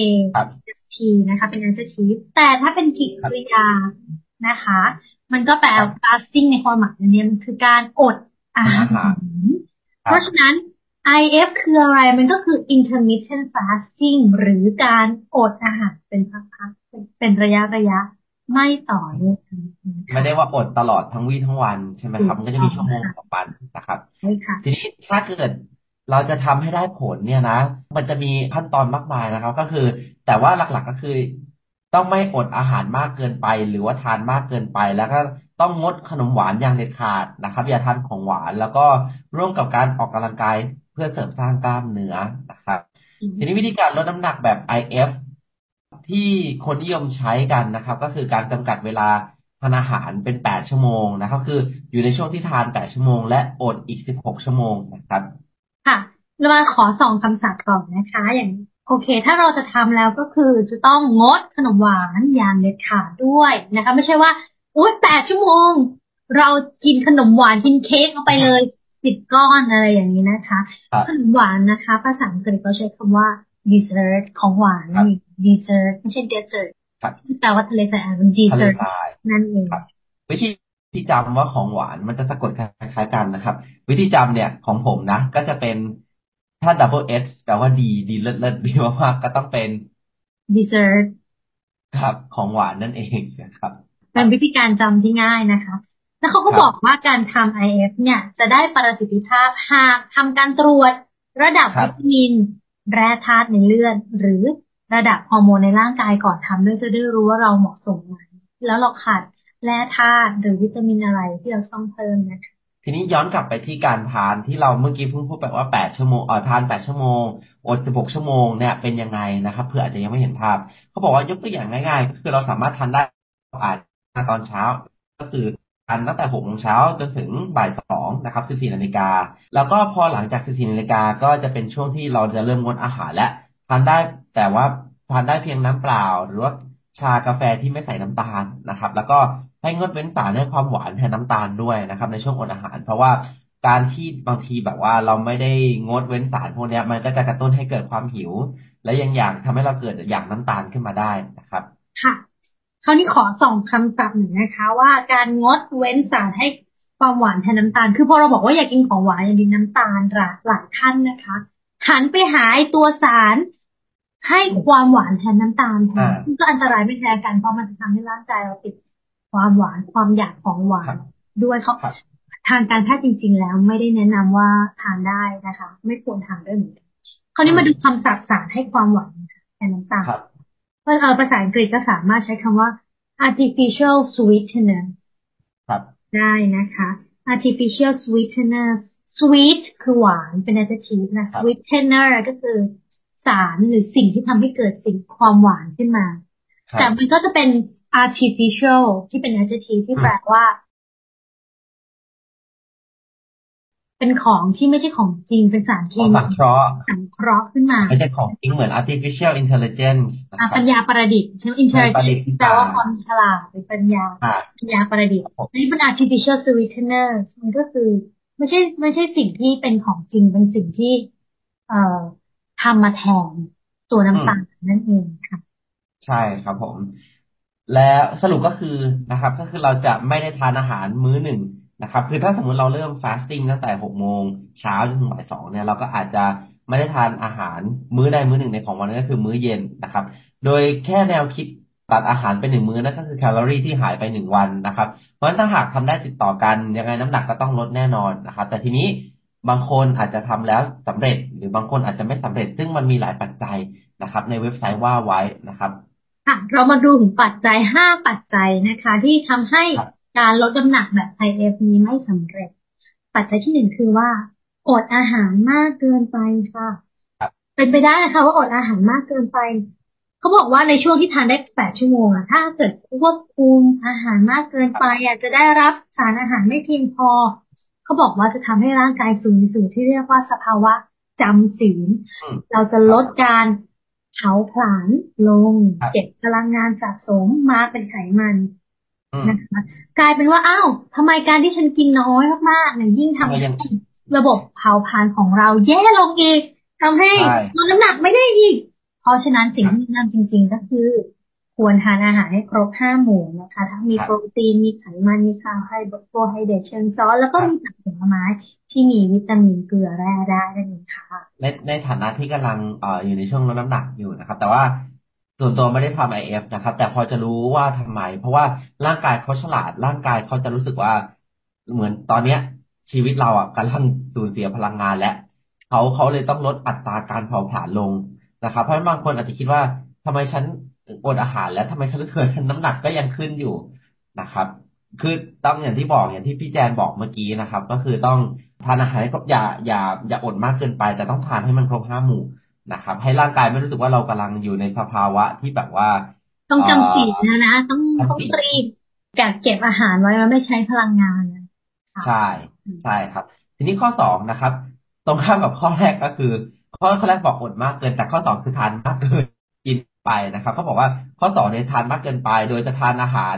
T นะคะเป็น adjective แต่ถ้าเป็นกริยานะคะมันก็แปล fasting ในความหมายนี้มันคือการอดอาหารเพราะฉะนั้น ไอ เอฟ คืออะไรมันก็คือ intermittent fasting หรือการอดอาหารเป็นพักๆเป็นระยะระยะไม่ต่อเนื่องไม่ได้ว่าอดตลอดทั้งวี่ทั้งวันใช่ไหมครับมันก็จะมีชั่วโมงต่อวันนะครับทีนี้ถ้าเกิดเราจะทำให้ได้ผลเนี่ยนะมันจะมีขั้นตอนมากมายนะครับก็คือแต่ว่าหลักๆก็คือต้องไม่อดอาหารมากเกินไปหรือว่าทานมากเกินไปแล้วก็ต้องงดขนมหวานอย่างเด็ดขาดนะครับอย่าทานของหวานแล้วก็ร่วมกับการออกกำลังกายเพื่อเสริมสร้างกล้ามเนื้อนะครับทีนี้วิธีการลดน้ำหนักแบบ ไอ เอฟ ที่คนนิยมใช้กันนะครับก็คือการจำกัดเวลาทานอาหารเป็นแปดชั่วโมงนะครับคืออยู่ในช่วงที่ทานแปดชั่วโมงและอดอีกสิบหกชั่วโมงนะครับค่ะเรามาขอสองคำศัพท์ก่อนนะคะอย่างโอเคถ้าเราจะทำแล้วก็คือจะต้องงดขนมหวานอย่างเด็ดขาดด้วยนะคะไม่ใช่ว่าอุ๊ยแปดชั่วโมงเรากินขนมหวานกินเค้กเอาไปเลยติดก้อนอะไรอย่างนี้นะคะขนมหวานนะคะภาษาอังกฤษเขาใช้คำว่า dessert ของหวานนี่ dessert ไม่ใช่ dessert แต่ว่าทะเลทรายเป็น dessert นั่นเองวิธีที่จำว่าของหวานมันจะสะกดคล้ายๆกันนะครับวิธีจำเนี่ยของผมนะก็จะเป็นถ้า double S แปลว่าดีดีเลิศเลิศดีมากๆก็ต้องเป็น dessert ครับของหวานนั่นเองนะครับเป็นวิธีการจำที่ง่ายนะคะแล้วเขาก็บอกว่าการทำ ไอ เอฟ เนี่ยจะได้ประสิทธิภาพหากทำการตรวจระดับวิตามินแร่ธาตุในเลือดหรือระดับฮอร์โมนในร่างกายก่อนทำด้วยจะได้รู้ว่าเราเหมาะสมไหมแล้วเราขาดแร่ธาตุหรือวิตามินอะไรที่เราต้องเพิ่มนะคะทีนี้ย้อนกลับไปที่การทานที่เราเมื่อกี้เพิ่งพูดไปว่าแปดชั่วโมงเอ่อทานแปดชั่วโมงอดสิบหกชั่วโมงเนี่ยเป็นยังไงนะครับเพื่ออาจจะยังไม่เห็นภาพเขาบอกว่ายกตัวอย่างง่ายๆคือเราสามารถทานได้อาจตอนเช้าก็คือทานตั้งแต่หกโมงเช้าจนถึงบ่ายสองนะครับสิบสี่นาฬิกาแล้วก็พอหลังจากสิบสี่นาฬิกาก็จะเป็นช่วงที่เราจะเริ่มงดอาหารและทานได้แต่ว่าทานได้เพียงน้ำเปล่าหรือว่าชากาแฟที่ไม่ใส่น้ำตาลนะครับแล้วก็ให้งดเว้นสารให้ความหวานแทนน้ำตาลด้วยนะครับในช่วงอดอาหารเพราะว่าการที่บางทีแบบว่าเราไม่ได้งดเว้นสารพวกนี้มันก็จะกระตุ้นให้เกิดความหิวและยังอยากทำให้เราเกิดอยากน้ำตาลขึ้นมาได้นะครับค่ะคราวนี้ขอส่งคำศัพท์หนึ่งนะคะว่าการงดเว้นสารให้ความหวานแทนน้ำตาลคือพอเราบอกว่าอยากกินของหวานอยากกินน้ำตาลหลายหลายท่านนะคะหันไปหาตัวสารให้ความหวานแทนน้ำตาลแทนก็อันตรายไม่แพ้กันเพราะมันจะทำให้ร่างกายเราติดความหวานความอยากของหวานด้วยเขาทางการแพทย์จริงๆแล้วไม่ได้แนะนำว่าทานได้นะคะไม่ควรทานด้วยเหมือนกันคราวนี้มาดูคำศัพท์สารให้ความหวานแทนน้ำตาลเออภาษาอังกฤษก็สามารถใช้คำว่า artificial sweetener ได้นะคะ artificial sweetener sweet คือหวานเป็น adjective นะ sweetener ก็คือสารหรือสิ่งที่ทำให้เกิดสิ่งความหวานขึ้นมาแต่มันก็จะเป็น artificial ที่เป็น adjective ที่แปลว่าเป็นของที่ไม่ใช่ของจริงเป็นสารเคมีสังเคราะห์สังเคราะห์ขึ้นมาไม่ใช่ของจริงเหมือน artificial intelligence ปัญญาประดิษฐ์ใช่ไหม intelligence แปลว่าความฉลาดหรือปัญญาปัญญาประดิษฐ์นี่เป็น artificial sweetener มันก็คือไม่ใช่ไม่ใช่สิ่งที่เป็นของจริงเป็นสิ่งที่เอ่อทำมาแทนตัวน้ำตาลนั่นเองค่ะใช่ครับผมแล้วสรุปก็คือนะครับก็คือเราจะไม่ได้ทานอาหารมื้อหนึ่งนะครับคือถ้าสมมติเราเริ่ม fasting ตั้งแต่หกโมงเช้าจนถึงบ่ายสองเนี่ยเราก็อาจจะไม่ได้ทานอาหารมื้อใดมื้อหนึ่งในของวันนั้นก็คือมื้อเย็นนะครับโดยแค่แนวคิดตัดอาหารไปหนึ่งมื้อนั่นก็คือแคลอรี่ที่หายไปหนึ่งวันนะครับเพราะฉะนั้นถ้าหากทำได้ติดต่อกันยังไงน้ำหนักก็ต้องลดแน่นอนนะครับแต่ทีนี้บางคนอาจจะทำแล้วสำเร็จหรือบางคนอาจจะไม่สำเร็จซึ่งมันมีหลายปัจจัยนะครับในเว็บไซต์ว่าไว้นะครับค่ะเรามาดูถึงปัจจัยห้าปัจจัยนะคะที่ทำให้การลดน้ำหนักแบบ ไอ เอฟ นี้ไม่สำเร็จปัจจัยที่หนึ่งคือว่าอดอาหารมากเกินไปค่ะเป็นไปได้นะคะว่าอดอาหารมากเกินไปเขาบอกว่าในช่วงที่ทานได้แปดชั่วโมงอะถ้าเกิดควบคุมอาหารมากเกินไปอาจจะได้รับสารอาหารไม่เพียงพอเขาบอกว่าจะทำให้ร่างกายสูญเสียที่เรียกว่าสภาวะจำศีลเราจะลดการเผาผลาญลงเก็บพลังงานสะสมมาเป็นไขมันนะคะกลายเป็นว่าอ้าวทำไมการที่ฉันกินน้อยมากๆเนี่ยยิ่งทำให้ระบบเผาผลาญของเราแย่ลงอีกทำให้ลดน้ำหนักไม่ได้อีกเพราะฉะนั้นสิ่งที่แนะนำจริงๆก็คือควรทานอาหารให้ครบห้าหมู่นะคะทั้งมีโปรตีนมีไขมันมีคาร์โบไฮเดรตโปรไฮเดรตเชิงซ้อนแล้วก็มีผักผลไม้ที่มีวิตามินเกลือแร่ได้นั่นเองค่ะในในฐานะที่กำลังเอ่ออยู่ในช่วงลดน้ำหนักอยู่นะครับแต่ว่าส่วนตัวไม่ได้ทำ ไอ เอฟ นะครับแต่พอจะรู้ว่าทำไมเพราะว่าร่างกายเขาฉลาดร่างกายเขาจะรู้สึกว่าเหมือนตอนเนี้ยชีวิตเราอ่ะกำลังสูญเสียพลังงานและเขาเขาเลยต้องลดอัตราการเผาผลาญลงนะครับเพราะบางคนอาจจะคิดว่าทำไมฉันอดอาหารแล้วทำไมฉันรู้สึกฉันน้ำหนักก็ยังขึ้นอยู่นะครับคือต้องอย่างที่บอกอย่างที่พี่แจนบอกเมื่อกี้นะครับก็คือต้องทานอาหารให้ครบอย่าอย่าอย่าอดมากเกินไปแต่ต้องทานให้มันครบห้าหมู่นะครับให้ร่างกายไม่รู้สึกว่าเรากำลังอยู่ในสภาวะที่แบบว่าต้องจำศีลนะนะต้องต้องรีบกักเก็บอาหารไว้แล้วไม่ใช้พลังงานใช่ใช่ครับทีนี้ข้อสองนะครับตรงข้ามกับข้อแรกก็คือข้อข้อแรกบอกอดมากเกินแต่ข้อสองคือทานมากเกินกินไปนะครับเขาบอกว่าข้อสองเนี่ยทานมากเกินไปโดยจะทานอาหาร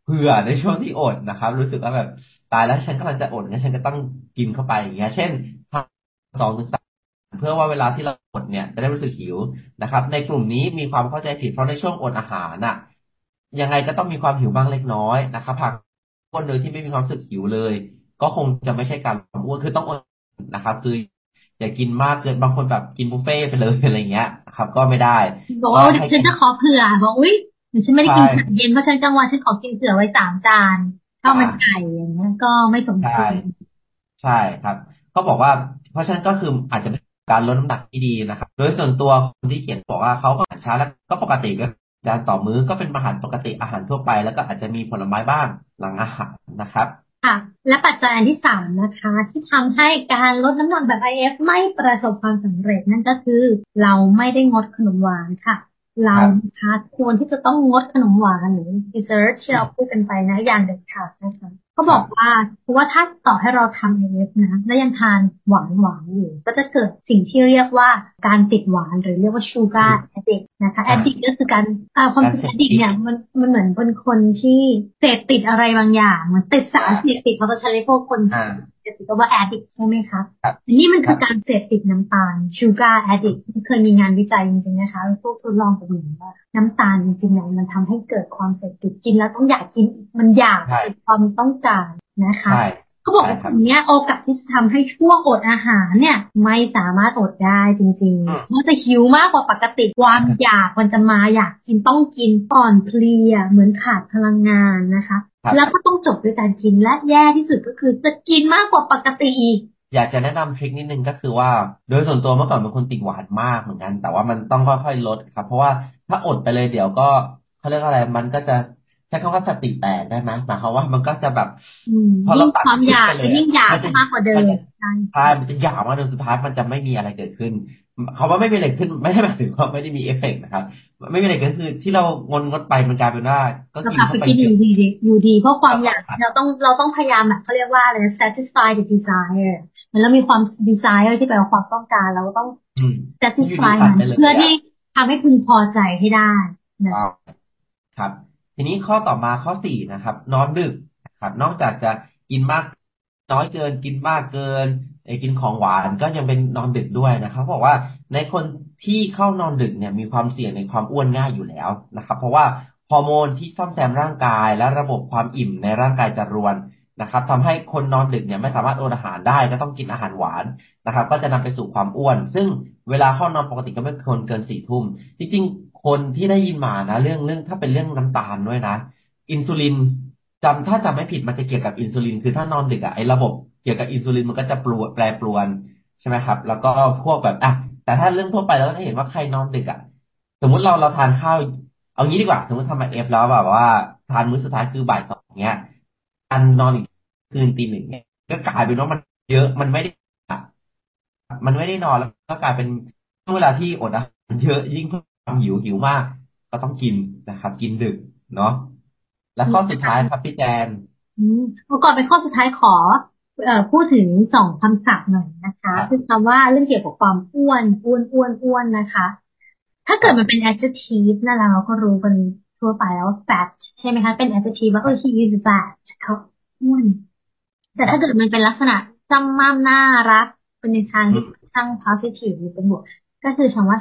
ผื่อในช่วงที่อดนะครับรู้สึกว่าแบบตายแล้วฉันกำลังจะอดงั้นฉันก็ต้องกินเข้าไปอย่างเงี้ยเช่นสองถึงสามเพื่อว่าเวลาที่เราอดเนี่ยจะได้รู้สึกหิวนะครับในกลุ่มนี้มีความเข้าใจผิดเพราะในช่วงอดอาหารน่ะยังไงก็ต้องมีความหิวบ้างเล็กน้อยนะครับหากคนโดยที่ไม่มีความรู้สึกหิวเลยก็คงจะไม่ใช่การความอ้วนคือต้องอดนะครับคืออย่ากินมากเกินบางคนแบบกินบุฟเฟ่ไปเลยอะไรเงี้ยนะครับก็ไม่ได้บอกว่าฉันจะขอเผื่อบอกอุ้ยฉันไม่ได้กินเย็นเพราะฉันกลางวันฉันขอกินเผื่อไว้สามจานข้าวมันไก่อย่างเงี้ยก็ไม่สมควรใช่ครับก็บอกว่าเพราะฉะนั้นก็คืออาจจะเป็นการลดน้ำหนักที่ดีนะครับโดยส่วนตัวคนที่เขียนบอกว่าเขาก็อาหารเช้าแล้วก็ปกติก็จานต่อมื้อก็เป็นอาหารปกติอาหารทั่วไปแล้วก็อาจจะมีผลไม้บ้างหลังอาหารนะครับค่ะและปัจจัยอันที่สามนะคะที่ทำให้การลดน้ำหนักแบบ ไอ เอฟ ไม่ประสบความสำเร็จนั่นก็คือเราไม่ได้งดขนมหวานค่ะเรานะคะควรที่จะต้องงดขนมหวานหรือ dessert ที่เราพูดกันไปนะอย่างเด็ดขาดนะคะก็บอกว่าเพราะว่าถ้าต่อให้เราทำ ไอ เอฟ นะและยังทานหวานหวานอยู่ก็จะเกิดสิ่งที่เรียกว่าการติดหวานหรือเรียกว่า sugar addict นะคะ addict ก็คือการความเป็น addict เนี่ยมันมันเหมือนเป็นคนที่เสพติดอะไรบางอย่างเหมือนติดสารเสพติดเขาจะใช้พวกคนเสพติดก็ว่า addict ใช่ไหมคะอันนี้มันคือการเสพติดน้ำตาล sugar addict เคยมีงานวิจัยจริงๆนะคะพวกทดลองกับหนูว่าน้ำตาลจริงๆมันทำให้เกิดความเสพติดกินแล้วต้องอยากกินมันอยากติดความต้องการนะคะเขาบอกว่าตรงนี้โอกาสที่จะทำให้ช่วงอดอาหารเนี่ยไม่สามารถอดได้จริงๆมันจะหิวมากกว่าปกติความอยากมันจะมาอยากกินต้องกินอ่อนเพลียเหมือนขาดพลังงานนะคะแล้วก็ต้องจบด้วยการกินและแย่ที่สุดก็คือจะกินมากกว่าปกติอีกอยากจะแนะนำทริคนิดนึงก็คือว่าโดยส่วนตัวเมื่อก่อนเป็นคนติดหวานมากเหมือนกันแต่ว่ามันต้องค่อยๆลดครับเพราะว่าถ้าอดไปเลยเดี๋ยวก็เขาเรียกอะไรมันก็จะใช้คำว่าสติแตกได้ไหมหมายความว่ามันก็จะแบบพอเราตัดความอยากยิ่งอยากมากกว่าเดิมใช่ใช่มันจะอยากมากจนสุดท้ายมันจะไม่มีอะไรเกิดขึ้นเขาว่าไม่มีอะไรขึ้นไม่ได้หมายถึงว่าไม่ได้มีเอฟเฟกต์นะครับไม่มีอะไรเกิดคือที่เรางนงดไปมันกลายเป็นว่าก็กินเข้าไปอยู่ดีอยู่ดีเพราะความอยากเราต้องเราต้องพยายามแบบเขาเรียกว่าอะไร satisfy the desire เหมือนเรามีความ desire ที่แปลว่าความต้องการเราก็ต้อง satisfy มันเพื่อที่ทำให้พึงพอใจให้ได้นะครับทีนี้ข้อต่อมาข้อสี่นะครับนอนดึกครับนอกจากจะกินมากน้อยเกินกินมากเกินไอ้กินของหวานก็ยังเป็นนอนดึกด้วยนะครับบอกว่าในคนที่เข้านอนดึกเนี่ยมีความเสี่ยงในความอ้วนง่ายอยู่แล้วนะครับเพราะว่าฮอร์โมนที่ซ่อมแซมร่างกายและระบบความอิ่มในร่างกายจะรวนนะครับทำให้คนนอนดึกเนี่ยไม่สามารถอดอาหารได้ก็ต้องกินอาหารหวานนะครับก็จะนำไปสู่ความอ้วนซึ่งเวลาเข้านอนปกติก็ไม่ควรเกินสี่ทุ่มจริงๆคนที่ได้ยินมานะเรื่องเรื่องถ้าเป็นเรื่องน้ำตาลด้วยนะอินซูลินจำถ้าจำไม่ผิดมันจะเกี่ยวกับอินซูลินคือถ้านอนดึกอะไอ้ระบบเกี่ยวกับอินซูลินมันก็จะปรวนแปรปรวนใช่ไหมครับแล้วก็พวกแบบอ่ะแต่ถ้าเรื่องทั่วไปแล้วถ้าเห็นว่าใครนอนดึกอะสมมุติเราเราทานข้าวเอางี้ดีกว่าสมมติทำมาเอฟแล้วแบบว่าทานมื้อสุดท้ายคือบ่ายสองเงี้ยอันนอนอีกคืนตีหนึ่งเนี่ยก็กลายเป็นว่ามันเยอะมันไม่ได้มันไม่ได้นอนแล้วก็กลายเป็นช่วงเวลาที่อดอาหารเยอะยิ่งความหิวหิวมากก็ต้องกินนะครับกินดึกเนาะแล้วข้อสุดท้ายครับพี่แจนอืมก่อนไปข้อสุดท้ายขอเอ่อพูดถึงสองคำศัพท์หน่อยนะคะคือคำว่าเรื่องเกี่ยวกับความอ้วนอ้วนอ้วนอ้วนนะคะถ้าเกิดมันเป็น adjective นั่นเราก็รู้กันทั่วไปแล้ว fat ใช่ไหมคะเป็น adjective ว่าเออ he is fat เขาอ้วนแต่ถ้าเกิดมันเป็นลักษณะจำม่ำน่ารักเป็นในทางที่ทั้ง positive หรือเป็นบวกก็คือคำว่า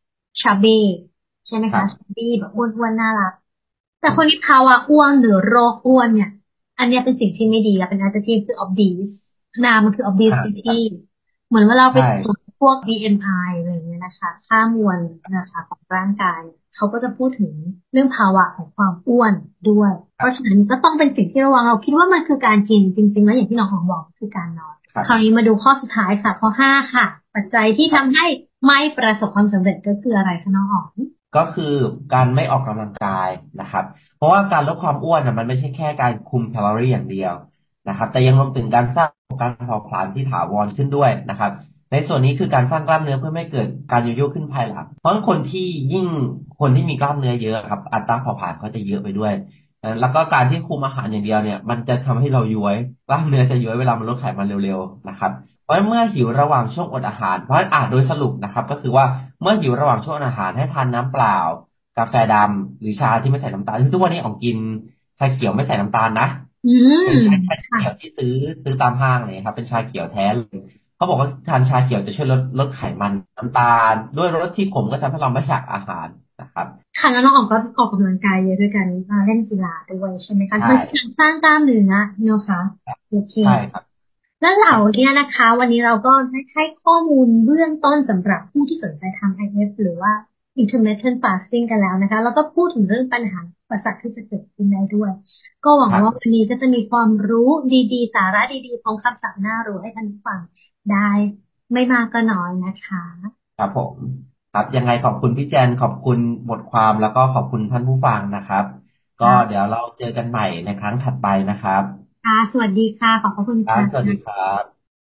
chubby ใช่ไหมคะ chubby แบบอ้วนๆน่ารักแต่คนที่ภาวะอ้วนหรือโรคอ้วนเนี่ยอันนี้เป็นสิ่งที่ไม่ดีและเป็น adjective คือ obese นามมันคือ obesity เหมือนว่าเราไปตรวจพวก บี เอ็ม ไอ อะไรอย่างเงี้ยนะคะค่ามวลนะคะของร่างกายเขาก็จะพูดถึงเรื่องภาวะของความอ้วนด้วยเพราะฉะนั้นก็ต้องเป็นสิ่งที่ระวังเราคิดว่ามันคือการกินจริงๆแล้วอย่างที่น้องของบอกคือการนอนคราวนี้มาดูข้อสุดท้ายค่ะข้อห้าค่ะปัจจัยที่ทำให้ไม่ประสบความสำเร็จก็คืออะไรคะน้องอ๋องก็คือการไม่ออกกำลังกายนะครับเพราะว่าการลดความอ้วนมันไม่ใช่แค่การคุมแคลอรี่อย่างเดียวนะครับแต่ยังรวมถึงการสร้างการเผาผลาญที่ถาวรขึ้นด้วยนะครับในส่วนนี้คือการสร้างกล้ามเนื้อเพื่อไม่เกิดการโยโย่ขึ้นภายหลังเพราะคนที่ยิ่งคนที่มีกล้ามเนื้อเยอะครับอัตราเผาผลาญเขาจะเยอะไปด้วยแล้วก็การที่คุมอาหารอย่างเดียวเนี่ยมันจะทำให้เราย้วยกล้ามเนื้อจะย้วยเวลามันลดไขมันเร็วๆนะครับเพราะเมื่อหิวระหว่างช่วงอดอาหารเพราะอ่าโดยสรุปนะครับก็คือว่าเมื่อหิวระหว่างช่วงอาหารให้ทานน้ำเปล่ากาแฟดำหรือชาที่ไม่ใส่น้ำตาลทุกวันนี้ออกกินชาเขียวไม่ใส่น้ำตาลนะเป็นชาเขียวที่ซื้อซื้อตามห้างเลยครับเป็นชาเขียวแท้เลยเขาบอกว่าทานชาเขียวจะช่วยลดลดไขมันน้ำตาลด้วยรสที่ขมก็ทำให้เราไม่อยากอาหารนะครับค่ะแล้วน้องอ๋องก็ออกกำลังกายเยอะด้วยกันเล่นกีฬาด้วยใช่ไหมคะเพื่อสร้างกล้ามเนื้อเนาะคะโอเคใช่ครับแล้วเหล่านี้นะคะวันนี้เราก็ได้ให้ข้อมูลเบื้องต้นสำหรับผู้ที่สนใจทำ ไอ เอฟ หรือว่า intermittent fasting กันแล้วนะคะแล้วก็พูดถึงเรื่องปัญหาอุปสรรคที่จะเกิดขึ้นได้ด้วยก็หวังว่าวันนี้ก็จะมีความรู้ดีๆสาระดีๆของคำศัพท์น่ารู้ให้ท่านฟังได้ไม่มากก็น้อยนะคะครับผมครับยังไงขอบคุณพี่แจนขอบคุณบทความแล้วก็ขอบคุณท่านผู้ฟังนะครับก็เดี๋ยวเราเจอกันใหม่ในครั้งถัดไปนะครับค่ะสวัสดีค่ะขอบคุณค่ะสวัสดีครับ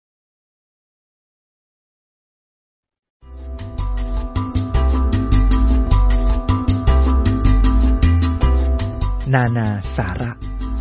นานาสาระ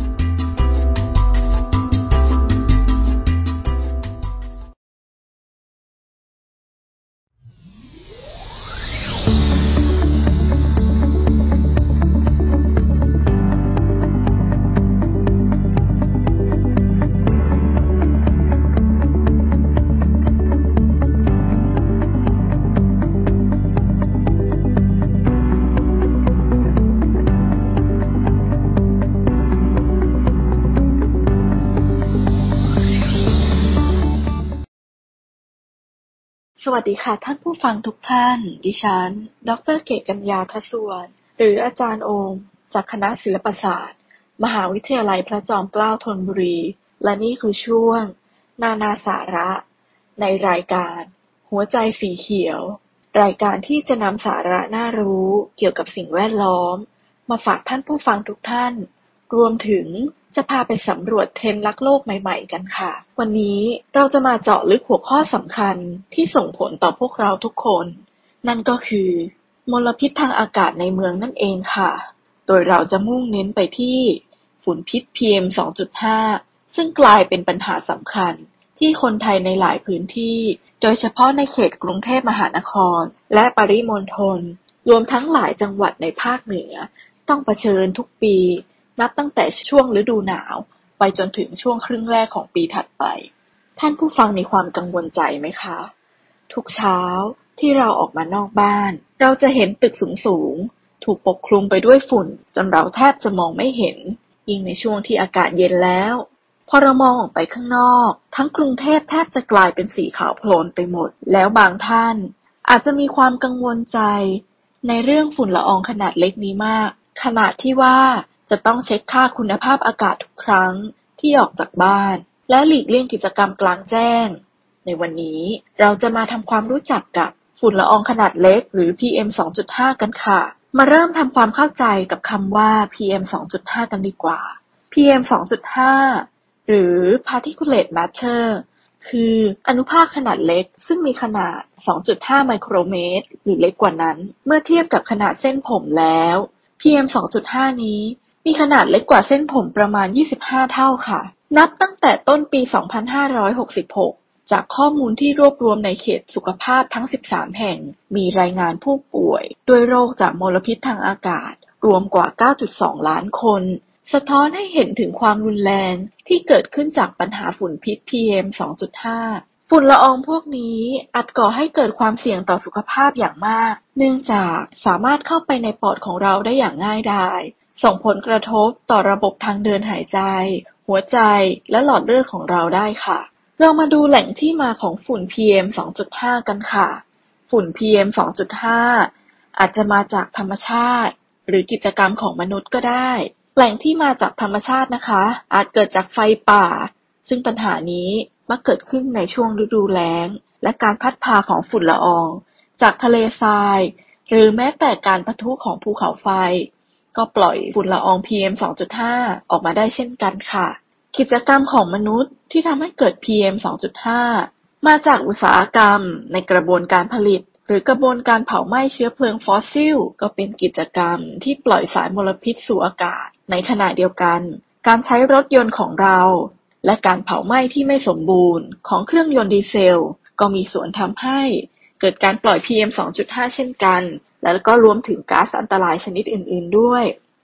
สวัสดีค่ะท่านผู้ฟังทุกท่านดิฉันดร.เกตกัญญาทัศวรหรืออาจารย์โอมจากคณะศิลปศาสตร์มหาวิทยาลัยพระจอมเกล้าธนบุรีและนี่คือช่วงนานาสาระในรายการหัวใจสีเขียวรายการที่จะนำสาระน่ารู้เกี่ยวกับสิ่งแวดล้อมมาฝากท่านผู้ฟังทุกท่านรวมถึงจะพาไปสำรวจเทรนด์รักโลกใหม่ๆกันค่ะวันนี้เราจะมาเจาะลึกหัวข้อสำคัญที่ส่งผลต่อพวกเราทุกคนนั่นก็คือมลพิษทางอากาศในเมืองนั่นเองค่ะโดยเราจะมุ่งเน้นไปที่ฝุ่นพิษ พี เอ็ม สองจุดห้า ซึ่งกลายเป็นปัญหาสำคัญที่คนไทยในหลายพื้นที่โดยเฉพาะในเขตกรุงเทพมหานครและปริมณฑลรวมทั้งหลายจังหวัดในภาคเหนือต้องเผชิญทุกปีนับตั้งแต่ช่วงฤดูหนาวไปจนถึงช่วงครึ่งแรกของปีถัดไปท่านผู้ฟังมีความกังวลใจไหมคะทุกเช้าที่เราออกมานอกบ้านเราจะเห็นตึกสูงๆถูกปกคลุมไปด้วยฝุ่นจนเราแทบจะมองไม่เห็นยิ่งในช่วงที่อากาศเย็นแล้วพอเรามองออกไปข้างนอกทั้งกรุงเทพแทบจะกลายเป็นสีขาวโพลนไปหมดแล้วบางท่านอาจจะมีความกังวลใจในเรื่องฝุ่นละอองขนาดเล็กนี้มากขนาดที่ว่าจะต้องเช็คค่าคุณภาพอากาศทุกครั้งที่ออกจากบ้านและหลีกเลี่ยงกิจกรรมกลางแจ้งในวันนี้เราจะมาทำความรู้จักกับฝุ่นละอองขนาดเล็กหรือ พี เอ็ม สองจุดห้า กันค่ะมาเริ่มทำความเข้าใจกับคำว่า พี เอ็ม สองจุดห้า กันดีกว่า พี เอ็ม สองจุดห้า หรือ particulate matter คืออนุภาคขนาดเล็กซึ่งมีขนาด สองจุดห้า ไมโครเมตรหรือเล็กกว่านั้นเมื่อเทียบกับขนาดเส้นผมแล้ว พี เอ็ม สองจุดห้า นี้มีขนาดเล็กกว่าเส้นผมประมาณยี่สิบห้าเท่าค่ะนับตั้งแต่ต้นปีสองพันห้าร้อยหกสิบหกจากข้อมูลที่รวบรวมในเขตสุขภาพทั้งสิบสามแห่งมีรายงานผู้ป่วยด้วยโรคจากมลพิษทางอากาศรวมกว่า เก้าจุดสอง ล้านคนสะท้อนให้เห็นถึงความรุนแรงที่เกิดขึ้นจากปัญหาฝุ่นพิษ พี เอ็ม สองจุดห้า ฝุ่นละอองพวกนี้อาจก่อให้เกิดความเสี่ยงต่อสุขภาพอย่างมากเนื่องจากสามารถเข้าไปในปอดของเราได้อย่างง่ายดายส่งผลกระทบต่อระบบทางเดินหายใจหัวใจและหลอดเลือดของเราได้ค่ะเรามาดูแหล่งที่มาของฝุ่น พี เอ็ม สองจุดห้า กันค่ะฝุ่น พี เอ็ม สองจุดห้า อาจจะมาจากธรรมชาติหรือกิจกรรมของมนุษย์ก็ได้แหล่งที่มาจากธรรมชาตินะคะอาจเกิดจากไฟป่าซึ่งปัญหานี้มักเกิดขึ้นในช่วงฤดูแล้งและการพัดพาของฝุ่นละอองจากทะเลทรายหรือแม้แต่การปะทุของภูเขาไฟก็ปล่อยฝุ่นละออง พี เอ็ม สองจุดห้า ออกมาได้เช่นกันค่ะกิจกรรมของมนุษย์ที่ทำให้เกิด พี เอ็ม สองจุดห้า มาจากอุตสาหกรรมในกระบวนการผลิตหรือกระบวนการเผาไหม้เชื้อเพลิงฟอสซิลก็เป็นกิจกรรมที่ปล่อยสารมลพิษสู่อากาศในขณะเดียวกันการใช้รถยนต์ของเราและการเผาไหม้ที่ไม่สมบูรณ์ของเครื่องยนต์ดีเซลก็มีส่วนทำให้เกิดการปล่อย พี เอ็ม สองจุดห้า เช่นกันแล้วก็รวมถึงก๊าซอันตรายชนิดอื่นๆด้วย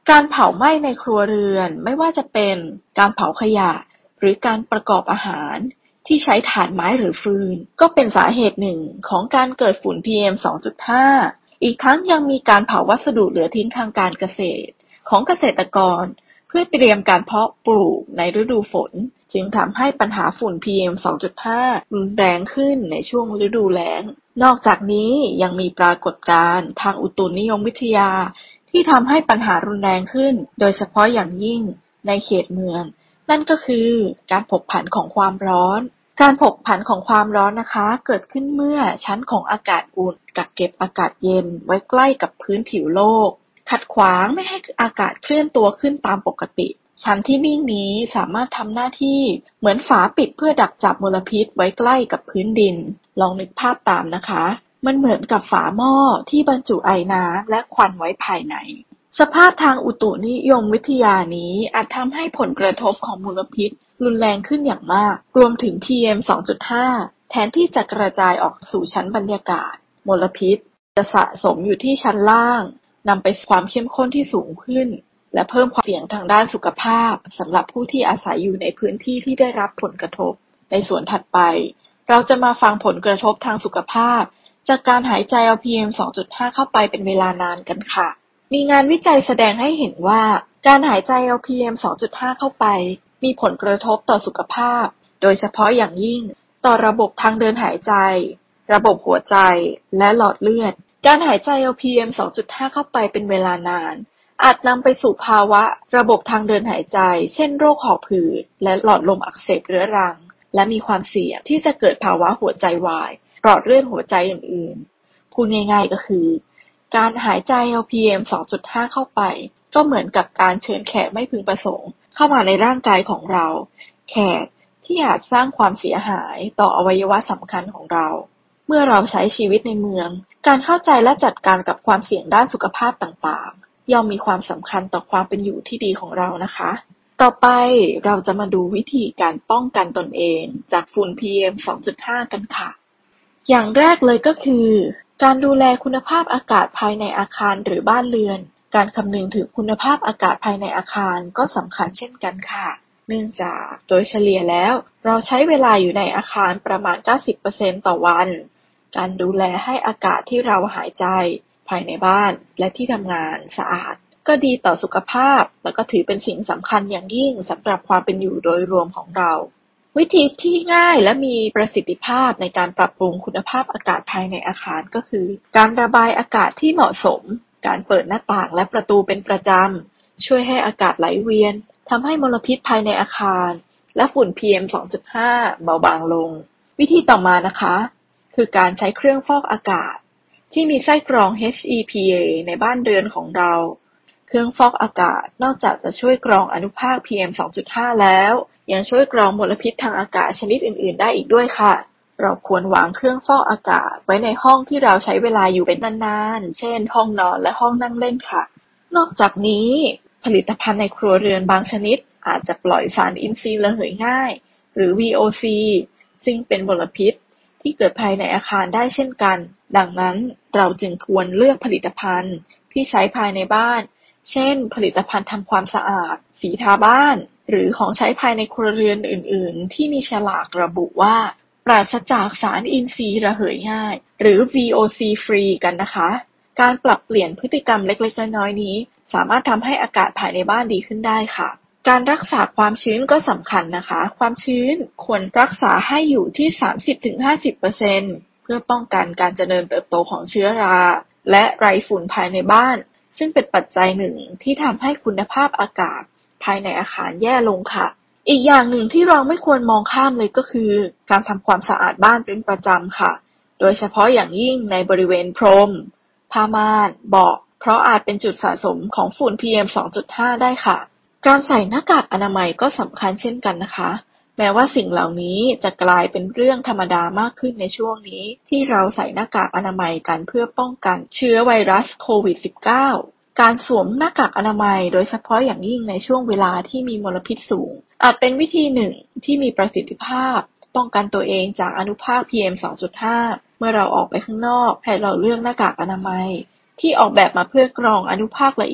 การเผาไหม้ในครัวเรือนไม่ว่าจะเป็นการเผาขยะหรือการประกอบอาหารที่ใช้ถ่านไม้หรือฟืนก็เป็นสาเหตุหนึ่งของการเกิดฝุ่น พี เอ็ม สองจุดห้า อีกทั้งยังมีการเผาวัสดุเหลือทิ้งทางการเกษตรของเกษตรกรเพื่อเตรียมการเพาะปลูกในฤดูฝนจึงทำให้ปัญหาฝุ่น พี เอ็ม สองจุดห้า รุนแรงขึ้นในช่วงฤดูแล้งนอกจากนี้ยังมีปรากฏการณ์ทางอุตุนิยมวิทยาที่ทำให้ปัญหารุนแรงขึ้นโดยเฉพาะอย่างยิ่งในเขตเมืองนั่นก็คือการผกผันของความร้อนการผกผันของความร้อนนะคะเกิดขึ้นเมื่อชั้นของอากาศอุ่นกักเก็บอากาศเย็นไว้ใกล้กับพื้นผิวโลกขัดขวางไม่ให้อากาศเคลื่อนตัวขึ้นตามปกติชั้นที่นิ่งนี้สามารถทำหน้าที่เหมือนฝาปิดเพื่อดักจับมลพิษไว้ใกล้กับพื้นดินลองนึกภาพตามนะคะมันเหมือนกับฝาหม้อที่บรรจุไอน้ำและควันไว้ภายในสภาพทางอุตุนิยมวิทยานี้อาจทำให้ผลกระทบของมลพิษรุนแรงขึ้นอย่างมากรวมถึง พี เอ็ม สองจุดห้า แทนที่จะกระจายออกสู่ชั้นบรรยากาศมลพิษจะสะสมอยู่ที่ชั้นล่างนำไปความเข้มข้นที่สูงขึ้นและเพิ่มความเสี่ยงทางด้านสุขภาพสำหรับผู้ที่อาศัยอยู่ในพื้นที่ที่ได้รับผลกระทบในส่วนถัดไปเราจะมาฟังผลกระทบทางสุขภาพจากการหายใจเอา พี เอ็ม สองจุดห้า เข้าไปเป็นเวลานานกันค่ะมีงานวิจัยแสดงให้เห็นว่าการหายใจเอา พี เอ็ม สองจุดห้า เข้าไปมีผลกระทบต่อสุขภาพโดยเฉพาะอย่างยิ่งต่อระบบทางเดินหายใจระบบหัวใจและหลอดเลือดการหายใจเอา พี เอ็ม สองจุดห้า เข้าไปเป็นเวลานานอาจนำไปสู่ภาวะระบบทางเดินหายใจเช่นโรคหอบหืดและหลอดลมอักเสบเรื้อรังและมีความเสี่ยงที่จะเกิดภาวะหัวใจวายหลอดเลือดหัวใจอื่นๆพูดง่ายๆก็คือการหายใจเอา พี เอ็ม สองจุดห้า เข้าไปก็เหมือนกับการเชิญแขกไม่พึงประสงค์เข้ามาในร่างกายของเราแขกที่อาจสร้างความเสียหายต่ออวัยวะสำคัญของเราเมื่อเราใช้ชีวิตในเมืองการเข้าใจและจัดการกับความเสี่ยงด้านสุขภาพต่างๆย่อมมีความสำคัญต่อความเป็นอยู่ที่ดีของเรานะคะต่อไปเราจะมาดูวิธีการป้องกันตนเองจากฝุ่น พี เอ็ม สองจุดห้า กันค่ะอย่างแรกเลยก็คือการดูแลคุณภาพอากาศภายในอาคารหรือบ้านเรือนการคำนึงถึงคุณภาพอากาศภายในอาคารก็สำคัญเช่นกันค่ะเนื่องจากโดยเฉลี่ยแล้วเราใช้เวลาอยู่ในอาคารประมาณ เก้าสิบเปอร์เซ็นต์ ต่อวันการดูแลให้อากาศที่เราหายใจภายในบ้านและที่ทำงานสะอาดก็ดีต่อสุขภาพและก็ถือเป็นสิ่งสำคัญอย่างยิ่งสำหรับความเป็นอยู่โดยรวมของเราวิธีที่ง่ายและมีประสิทธิภาพในการปรับปรุงคุณภาพอากาศภายในอาคารก็คือการระบายอากาศที่เหมาะสมการเปิดหน้าต่างและประตูเป็นประจำช่วยให้อากาศไหลเวียนทำให้มลพิษภายในอาคารและฝุ่น พี เอ็ม สองจุดห้า เบาบางลงวิธีต่อมานะคะคือการใช้เครื่องฟอกอากาศที่มีไส้กรอง เอช อี พี เอ ในบ้านเรือนของเราเครื่องฟอกอากาศนอกจากจะช่วยกรองอนุภาค พี เอ็ม สองจุดห้า แล้วยังช่วยกรองมลพิษทางอากาศชนิดอื่นๆได้อีกด้วยค่ะเราควรวางเครื่องฟอกอากาศไว้ในห้องที่เราใช้เวลาอยู่เป็นนานๆเช่นห้องนอนและห้องนั่งเล่นค่ะนอกจากนี้ผลิตภัณฑ์ในครัวเรือนบางชนิดอาจจะปล่อยสารอินทรีย์ระเหยง่ายหรือ วี โอ ซี ซึ่งเป็นมลพิษที่เกิดภายในอาคารได้เช่นกันดังนั้นเราจึงควรเลือกผลิตภัณฑ์ที่ใช้ภายในบ้านเช่นผลิตภัณฑ์ทำความสะอาดสีทาบ้านหรือของใช้ภายในครัวเรือนอื่นๆที่มีฉลากระบุว่าปราศจากสารอินทรีย์ระเหยง่ายหรือ วี โอ ซี free กันนะคะการปรับเปลี่ยนพฤติกรรมเล็กๆน้อยๆนี้สามารถทำให้อากาศภายในบ้านดีขึ้นได้ค่ะการรักษาความชื้นก็สำคัญนะคะความชื้นควรรักษาให้อยู่ที่ สามสิบถึงห้าสิบเปอร์เซ็นต์ เพื่อป้องกันการเจริญเติบโตของเชื้อราและไรฝุ่นภายในบ้านซึ่งเป็นปัจจัยหนึ่งที่ทำให้คุณภาพอากาศภายในอาคารแย่ลงค่ะอีกอย่างหนึ่งที่เราไม่ควรมองข้ามเลยก็คือการทำความสะอาดบ้านเป็นประจำค่ะโดยเฉพาะอย่างยิ่งในบริเวณพรมผ้าม่านเบาะเพราะอาจเป็นจุดสะสมของฝุ่น พี เอ็ม สองจุดห้า ได้ค่ะการใส่หน้ากากอนามัยก็สำคัญเช่นกันนะคะแม้ว่าสิ่งเหล่านี้จะกลายเป็นเรื่องธรรมดามากขึ้นในช่วงนี้ที่เราใส่หน้ากากอนามัยกันเพื่อป้องกันเชื้อไวรัสโควิด สิบเก้า การสวมหน้ากากอนามัยโดยเฉพาะอย่างยิ่งในช่วงเวลาที่มีมลพิษสูงอาจเป็นวิธีหนึ่งที่มีประสิทธิภาพป้องกันตัวเองจากอนุภาค พี เอ็ม สองจุดห้า เมื่อเราออกไปข้างนอกให้เราเลือกหน้ากากอนามัยที่ออกแบบมาเพื่อกรองอนุภาคละเอียด